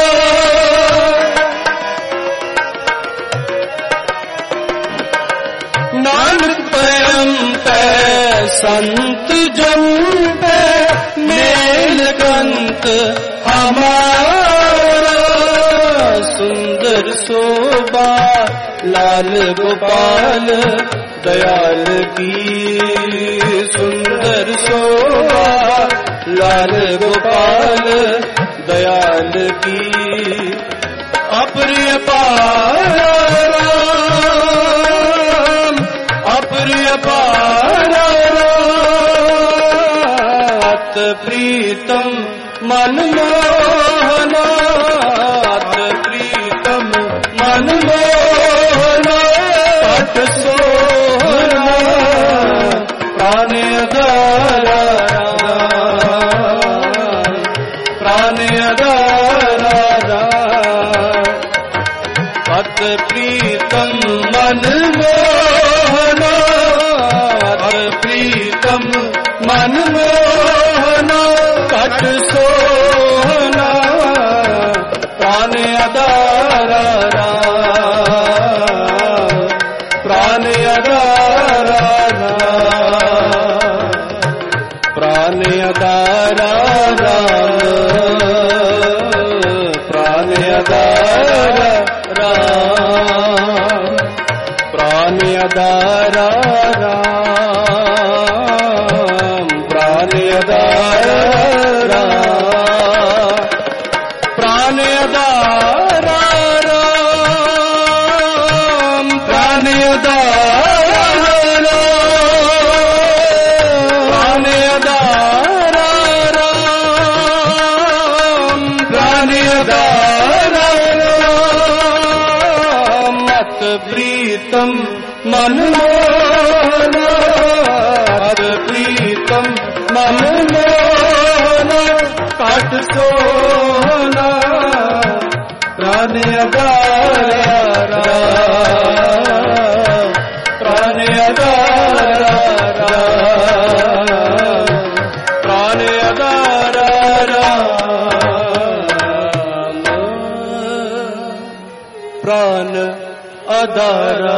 A: नानक परम पे संत जन पे मेल कंत हमारा सुंदर शोभा लाल गोपाल दयाल की सुंदर शोभा लाल गोपाल दयाल की अप्रिय पारा अप्रिय पारा प्रीतम मन मोहना प्रीतम मन मोहना पट सोना प्राण अदारा प्राण अदारा पट प्रीतम मन मोहना प्रीतम मन मोहना पट सोना प्राण अदारा प्राण अदारा प्राण अदारा प्राण अदारा प्राण अदारा प्राण अदारा प्राण अदारा प्राण अदारा प्राण अदारा प्राण अदारा मत प्रीतम मन मोहना प्रीतम मन मोहना काट सोना प्राण अदारा प्राण अदारा प्राण अदारा प्राण आधारा।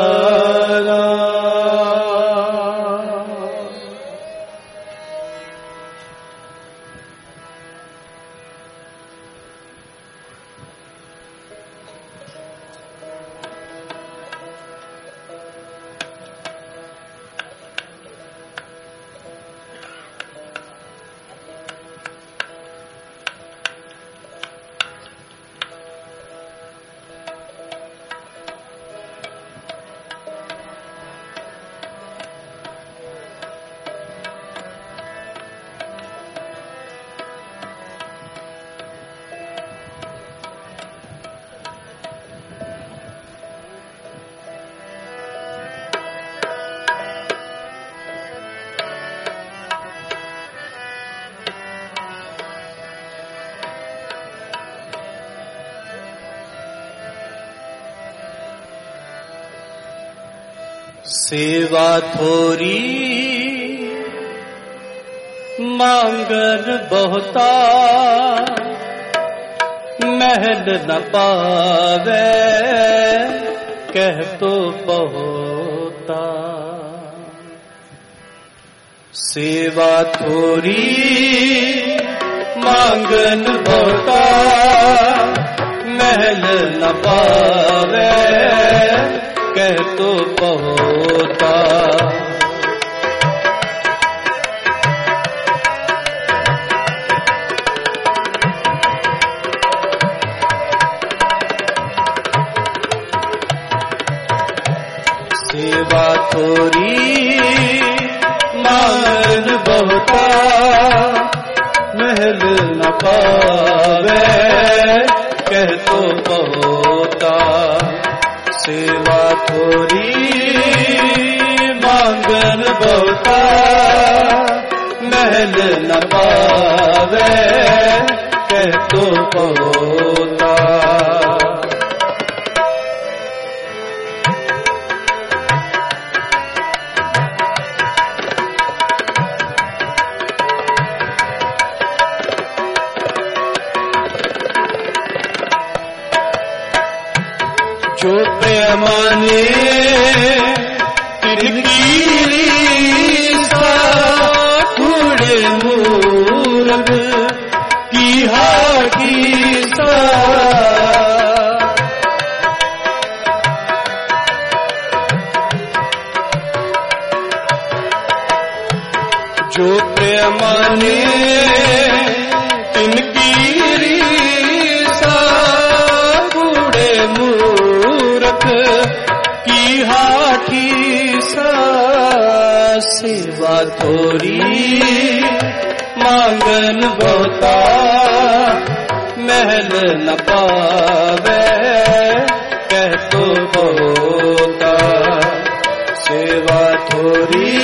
A: सेवा थोरी मांगन बहुता, महल न पावे कह तो बहुता। सेवा थोरी मांगन बहुता, महल न पावे कह तो बहुता। सेवा थोरी मांगन बहुता, महल न पावे कह तो बहुता। सेवा थोरी मांगन बहुता, महल न पावे कह तो बहुता। जो पैमाने तिनकी थोड़े मूर्ख की हाकी सा। जो पैमाने तिनकी की हाथी सा। सेवा थोरी मांगन बहुता, महल न पावे कह तो बहुता। सेवा थोरी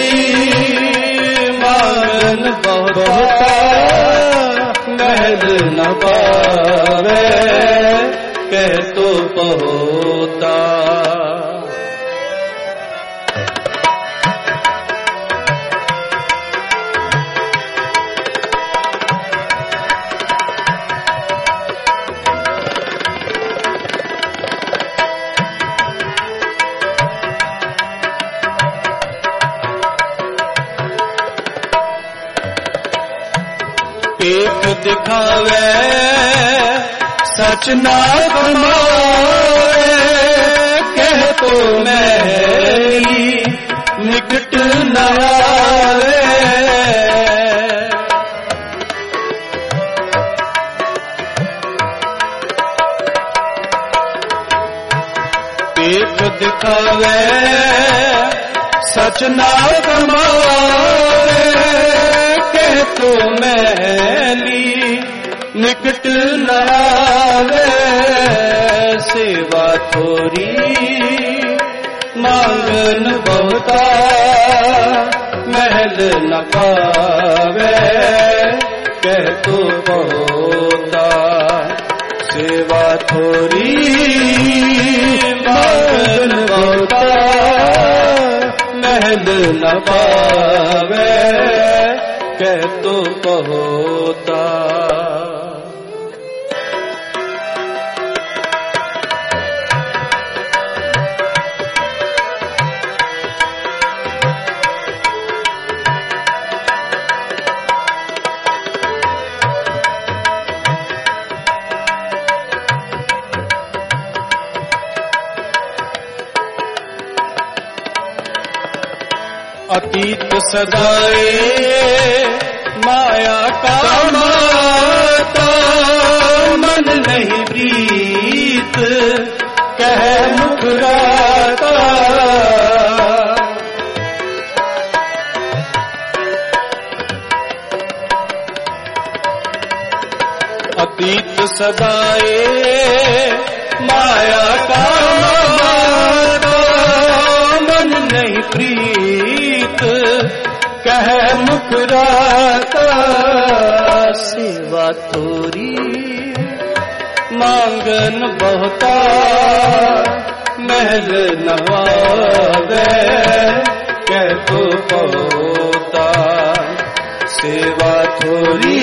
A: मांगन बहुता, महल न पावे कह तो बहुता। एक दिखावे सच ना कमावे कह तो मैली निकट न आवे। एक दिखावे सच ना कमावे कह तो मैली निकट न आवे। सेवा थोरी मांगन बहुता, महल न पावे कह तो बहुता। सेवा थोरी मांगन बहुता, महल न पावे कह तो बहुता। अतीत सदाए माया का माता, मन नहीं प्रीत कह मुखराता। अतीत सदाए माया का माता, मन नहीं प्रीत कह मुखराता। सेवा थोड़ी मांगन बहुता, महल नवावे कह तो बहुता। सेवा थोड़ी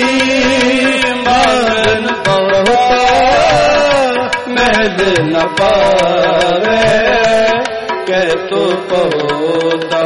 A: मांगन बहुता, महल न पावे कह तो बहुता।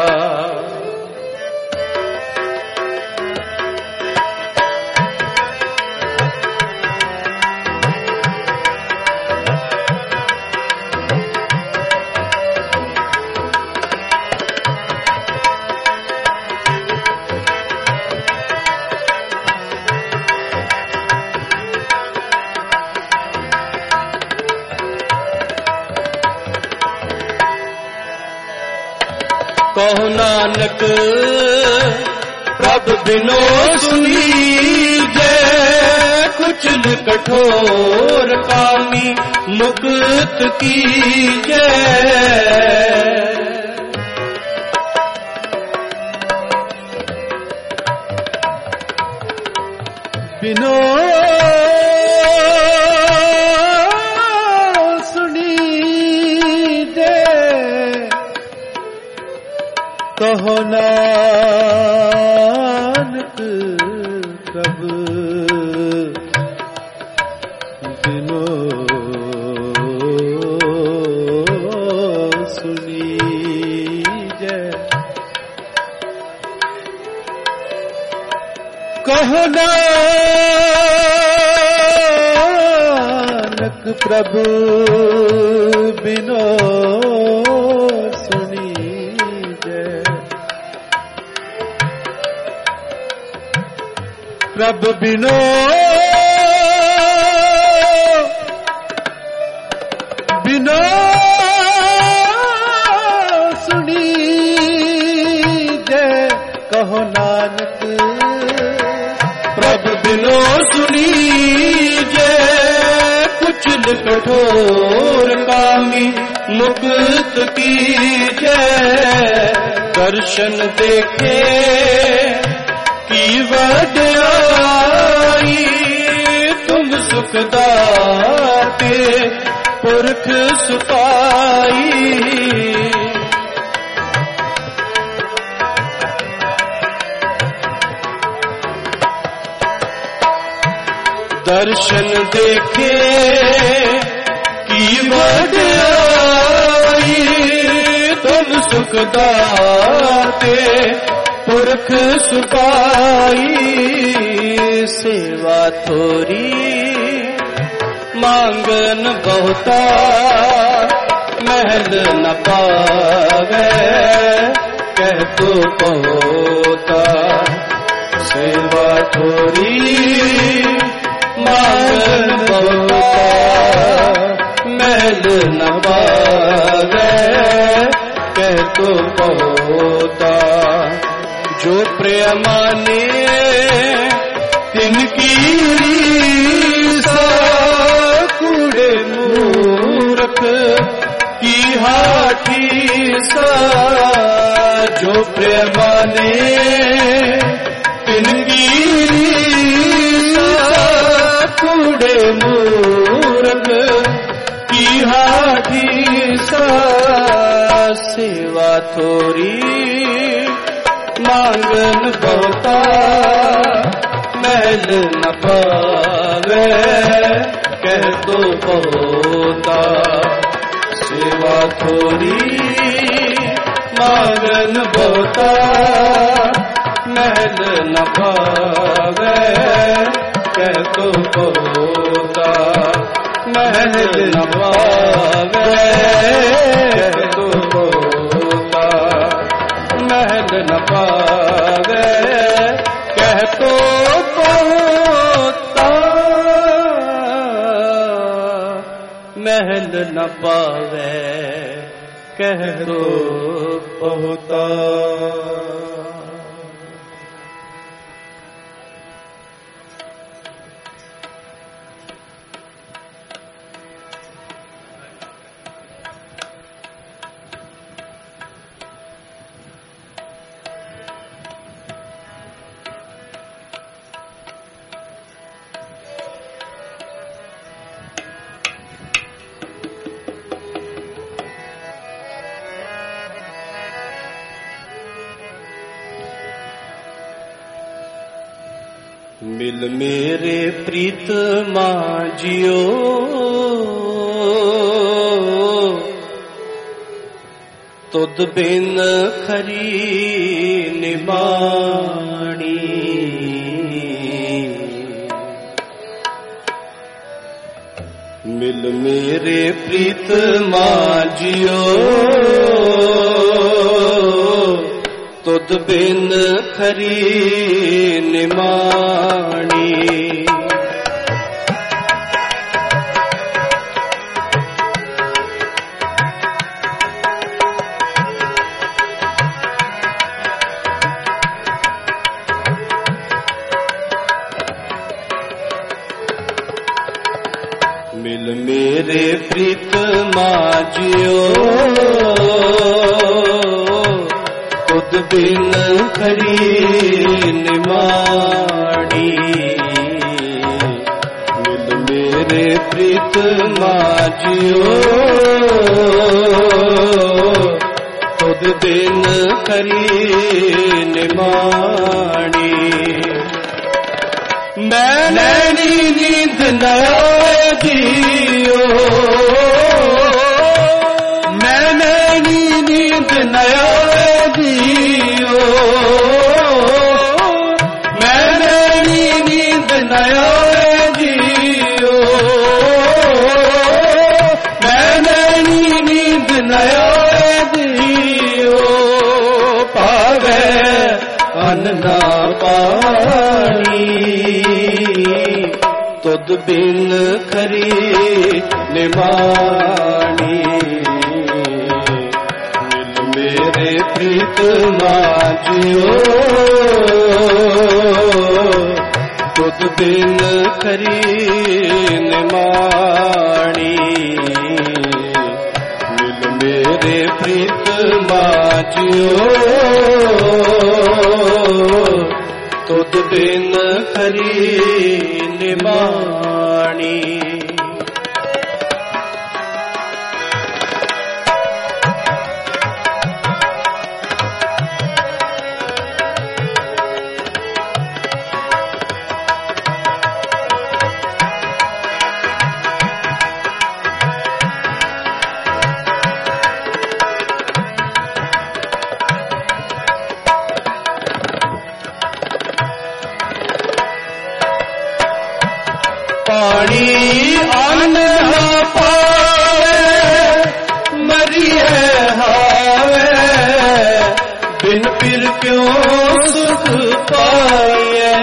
A: कहो नानक प्रभ बिनो सुनीजे, कुचल कठोर कामी मुक्त कीजे।
B: बिनो सुनीजे, कहो नानक प्रभु बिनो सुनीजे। कहो नानक प्रभु बिनो प्रभु बिनो बिनो सुनीजे। कहो नानक
A: प्रभु बिनो सुनीजे, कुचल कठोर कामी मुक्त कीजे। दर्शन देखे की वड्याई, तुम सुखदाते पुरख सुखाई। दर्शन देखे की वड्याई, तुम सुखदाते पुरख सुखाई। सेवा थोड़ी मांगन बहुता, महल न पावे कह तो बहुता। सेवा थोड़ी मांगन बहुता, महल न पावे कह तो बहुता। जो प्रेमाने तिनकी रीसा, कूड़े मूर्ख की हाथी सा। जो प्रेमाने तिनकी रीसा, कूड़े मूर्ख की हाथी सा। सेवा थोड़ी मांगन बहुता, महल न पावे कह तो बहुता। सेवा थोड़ी मांगन बहुता, महल न पावे कह तो बहुता। महल न पावे कह तो बहुता। कहल न पावे कह तो बहुता। मिल मेरे प्रीतमा जियो तुद बिन खरी निमाणी। मिल मेरे प्रीतमा जियो तुद बिन खरी निमाणी। मिल मेरे प्रीतमा जियो तुद बिन खरी निमाणी। मिल मेरे प्रीतमा जियो तुद बिन खरी निमाणी। मैं नैनी नींद न जियो मैं नैनी नींद न जियो मैं नैनी नींद न जियो मैं नैनी नींद न जियो। पावे अन्न ना पानी तुद बिन खरी निमाणी। मिल मेरे प्रीतमा जियो तुद बिन खरी निमाणी। मिल मेरे प्रीतमा जियो तुद बिन खरी निमाणी। पानी अन्न न पावे मरिए हावे बिन पिर क्यों सुख पाए।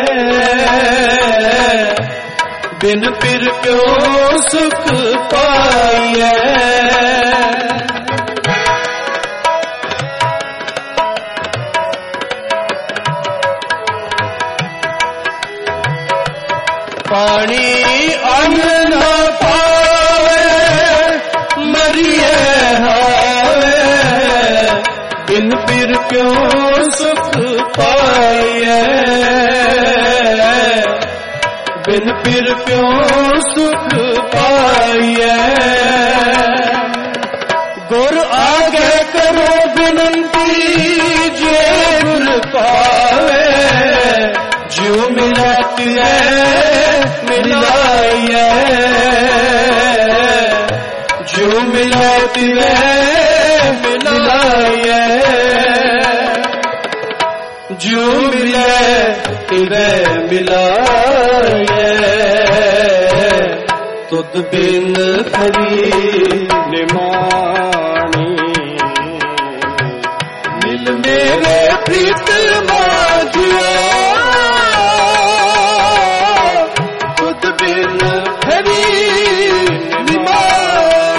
A: बिन पिर क्यों सुख पाए। पानी अन्न न पावे मरिए हावे बिन पिर क्यों सुख पाए। बिन पिर क्यों सुख पाए। गुर आगे करो विनंती जे गुर पावे जो मिलाती है मिलाइए जो मिलाती है मिलाइए जो मिलाती है मिलाइए। तुद बिन खरी निमाणी। मिल मेरे प्रीतमा जियो तुद बिन खरी निमाणी।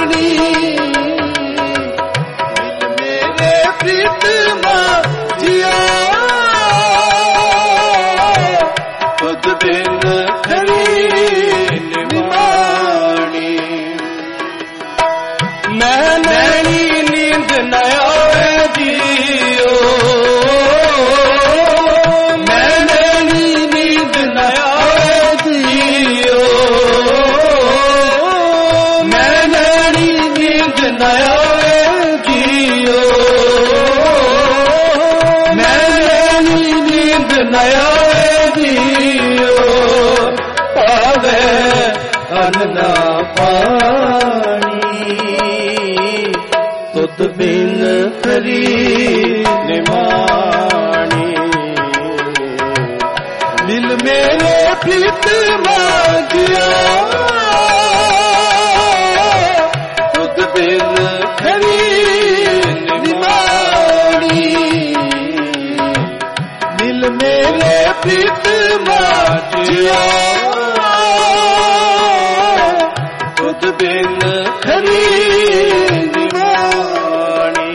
A: ਅਨ ਨਾ ਪਾਣੀ, ਤੁਧ ਬਿਨ ਹਰੀ ਨਿਮਾਣੀ।
B: ਮਿਲ ਮੇਰੇ ਪ੍ਰੀਤ ਮਾਝਿਆ, ਤੁਧ ਬਿਨ ਹਰੀ ਨਿਮਾਣੀ। ਮਿਲ ਮੇਰੇ ਪ੍ਰੀਤ ਮਾਝਿਆ, ਤੁਧ ਬਿਨ ਹਰੀ ਨਿਮਾਣੀ।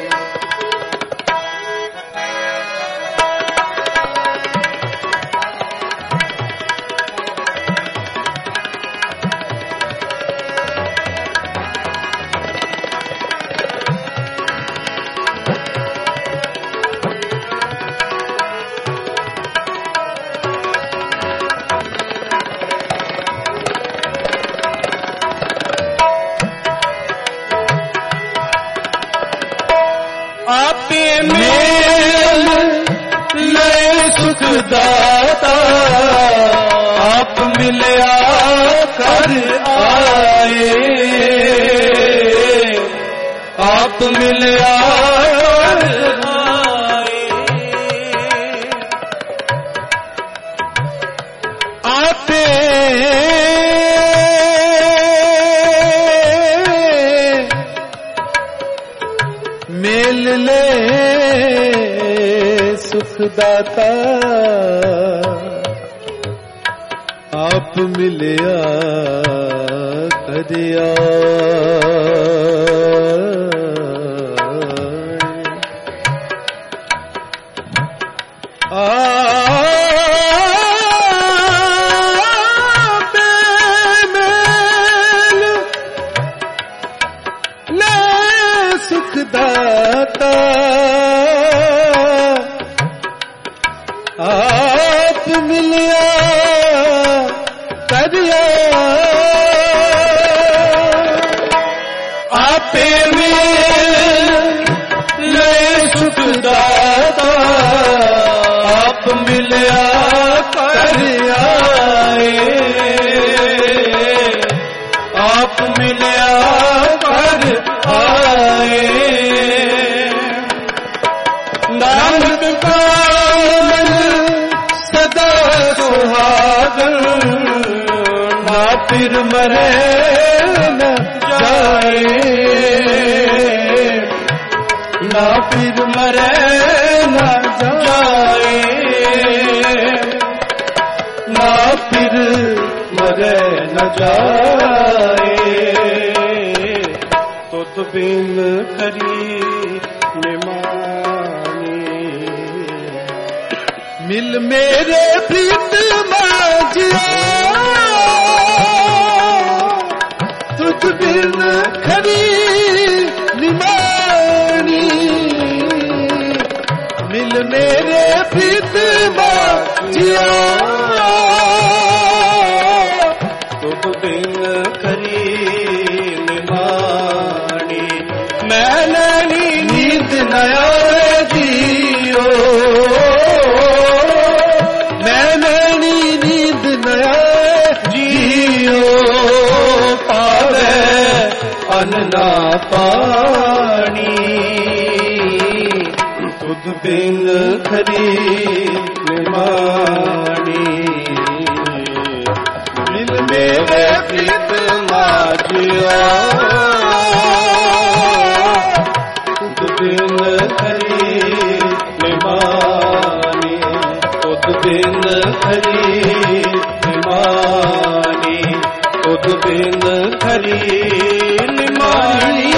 A: ਆਪੇ ਮੇਲ ਲੈ ਸੁਖ ਦਾਤਾ, ਆਪ ਮਿਲਿਆ ਕਰ ਆਏ, ਆਪ ਮਿਲਿਆ ਕਰ ਆਏ।
B: ਆਪੇ ਮੇਲ ਲੈ ਸੁਖ ਦਾਤਾ, ਆਪ ਮਿਲਿਆ ਕਰਿਆ। ਸੁਖ ਦਾਤਾ, ਆਪ ਮਿਲਿਆ ਕਰਿਆ।
A: ਆਪੇ ਮਿਲ ਲੈ ਸੁਖ ਦਾਤਾ, ਆਪ ਮਿਲਿਆ ਕਰ ਆਏ, ਆਪ ਮਿਲਿਆ ਕਰ ਆਏ। ਨਾਨਕ ਕਾਮਲ ਸਦਾ ਸੁਹਾਗਨ, ਨਾ ਫਿਰ ਮਰੇ ਨ ਜਾਏ, ਨਾ ਫਿਰ ਮਰੇ ਨ ਜਾਏ, ਨਾ ਫਿਰ ਮਰੇ ਨ ਜਾਏ। ਤੁਧ ਬਿਨ ਹਰੀ ਨਿਮਾਣੀ।
B: ਮਿਲ ਮੇਰੇ ਪ੍ਰੀਤ ਮਾਝਿਆ, ਤੁਧ ਬਿਨ ਹਰੀ ਨਿਮਾਣੀ। ਮਿਲ ਮੇਰੇ ਪ੍ਰੀਤ ਮਾਝਿਆ,
A: ਤੁਧ ਬਿਨ ਹਰੀ ਨਿਮਾਣੀ। ਮੈਂ ਨੈਣੀ ਨੀਂਦ ਨ ਆਵੇ ਜੀਓ,
B: ਮੈਂ ਨੈਣੀ ਨੀਂਦ ਨ ਆਵੇ
A: ਜੀਓ, ਪਾਵੇ ਅਨ ਨਾ ਪਾਣੀ, ਤੁਧ ਬਿਨ ਹਰੀ ਨਿਮਾਣੀ। ਮਿਲ ਮੇਰੇ ਪ੍ਰੀਤ ਮਾਝਿਆ, ਤੁਧ ਬਿਨ ਹਰੀ ਨਿਮਾਣੀ, ਤੁਧ ਬਿਨ ਹਰੀ ਨਿਮਾਣੀ, ਤੁਧ ਬਿਨ ਹਰੀ ਨਿਮਾਣੀ।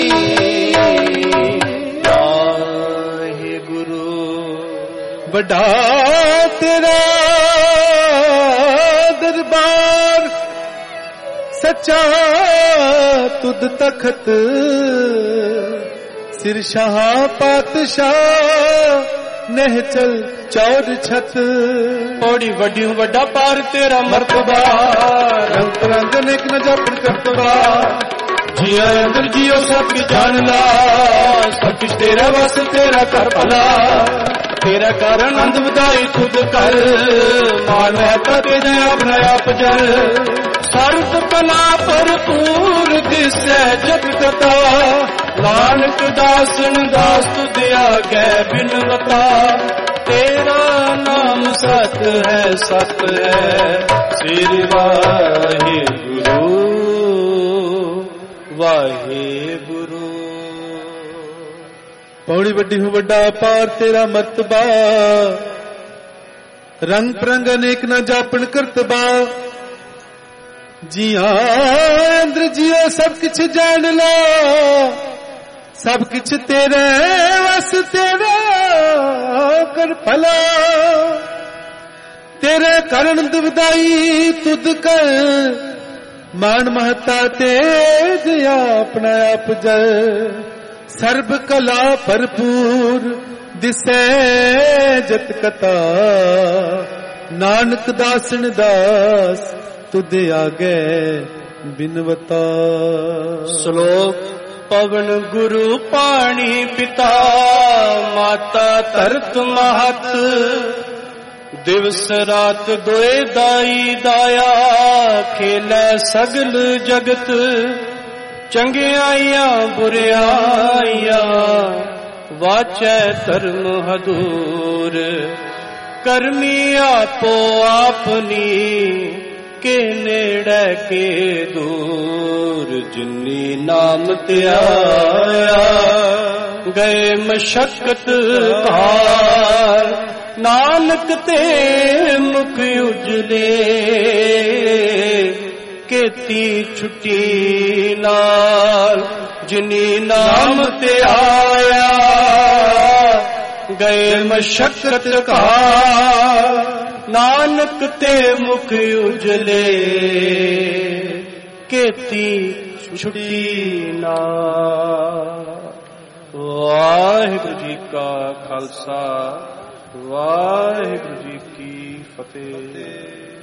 A: ਵਾਹਿਗੁਰੂ।
B: ਵੱਡਾ ਤੇਰਾ ਦਰਬਾਰ, ਸੱਚਾ ਤੁਧ ਤਖਤ, ਸਿਰ ਸ਼ਾਹ ਪਾਤਸ਼ਾਹ ਨਹਿਚਲ ਚੌਰ ਛਤ।
A: ਬੜੀ ਵੱਡੀ ਵੱਡਾ ਪਾਰ ਤੇਰਾ ਮਰਤਬਾ,
B: ਰੰਗ ਰੰਗ ਨੇਕ ਨ ਜਾਪਣ ਕਰਤਵਾ।
A: ਜੀਆ ਅੰਦਰ ਜੀਓ ਸਭ ਕੀ ਜਾਣ ਲਾ, ਸਭ ਕੁਛ ਤੇਰਾ ਵਸ ਤੇਰਾ ਕਰ ਭਲਾ। ਤੇਰਾ ਕਰ ਆਨੰਦ ਵਧਾਈ ਤੁਧ ਕਰ, ਮਾਨ ਹੈ ਤੇ ਆਪਣਾ ਆਪ ਜਲ। ਸਰਬ ਕਲਾ ਭਰਪੂਰ ਦਿਸੈ ਜਗਤਾ ਨਾਨਕ ਦਾਸਨ ਦਾਸ ਤੁਧ ਆਗੈ ਬਿਨਵਤਾ ਤੇਰਾ ਨਾਮ ਸਤ ਹੈ ਸ੍ਰੀ ਵਾਹਿਗੁਰੂ ਵਾਹਿਗੁਰੂ।
B: ਪੌੜੀ ਵੱਡੀ ਹੋ ਵੱਡਾ ਅਪਾਰ ਤੇਰਾ ਮਰਤਬਾ ਰੰਗ ਪ੍ਰੰਗ ਅਨੇਕ ਨਾ ਜਾਪਣ ਕਰਤਬਾ ਜੀਆਂ ਅੰਦਰ ਜੀਓ ਸਭ ਕਿਛ ਜਾਣ ਲਾ ਸਭ ਕਿਛ ਤੇਰੇ ਵਸ ਤੇਰਾ ਕਰ ਭਲਾ ਤੇਰੇ ਕਰਨ ਦੁਵਦਾਈ ਤੁਧ ਕਰ ਮਾਨ ਮਹਤਾ ਤੇਜ ਆਪਣਾ ਆਪ ਜਲ ਸਰਬ ਕਲਾ ਭਰਪੂਰ ਦਿਸੈ ਜਤ ਕਤਾ ਨਾਨਕ ਦਾਸਨ ਦਾਸ ਤੁਧ ਆਗੇ ਬਿਨਵਤਾ।
A: ਸ਼ਲੋਕ ਪਵਨ ਗੁਰੂ ਪਾਣੀ ਪਿਤਾ ਮਾਤਾ ਧਰਤ ਮਹਤ ਦਿਵਸ ਰਾਤ ਦੋਏ ਦਾਈ ਦਾਇਆ ਖੇਲੇ ਸਗਲ ਜਗਤ ਚੰਗਿਆਈਆਂ ਬੁਰਿਆਈਆਂ ਵਾਚੈ ਧਰਮ ਹਦੂਰ ਕਰਮੀ ਆਪੋ ਆਪਨੀ ਕੇ ਨੇੜੇ ਕੇ ਦੂਰ ਜਿਨੀ ਨਾਮ ਧਿਆਇਆ ਗਏ ਮਸ਼ਕਤ ਭਾਰ ਨਾਨਕ ਤੇ ਮੁਖ ਉਜਲੇ ਕੀਤੀ ਛੁੱਟੀ ਨਾਲ ਜਿਨੀ ਨਾਮ ਧਿਆਇਆ ਗਏ ਮਸ਼ਕਤ ਭਾਰ ਨਾਨਕ ਤੇ ਮੁਖ ਉਜਲੇ ਕੀਤੀ ਛੁੱਟੀ ਨਾ। ਵਾਹਿਗੁਰੂ ਜੀ ਕਾ ਖਾਲਸਾ ਵਾਹਿਗੁਰੂ ਜੀ ਕੀ ਫਤਿਹ।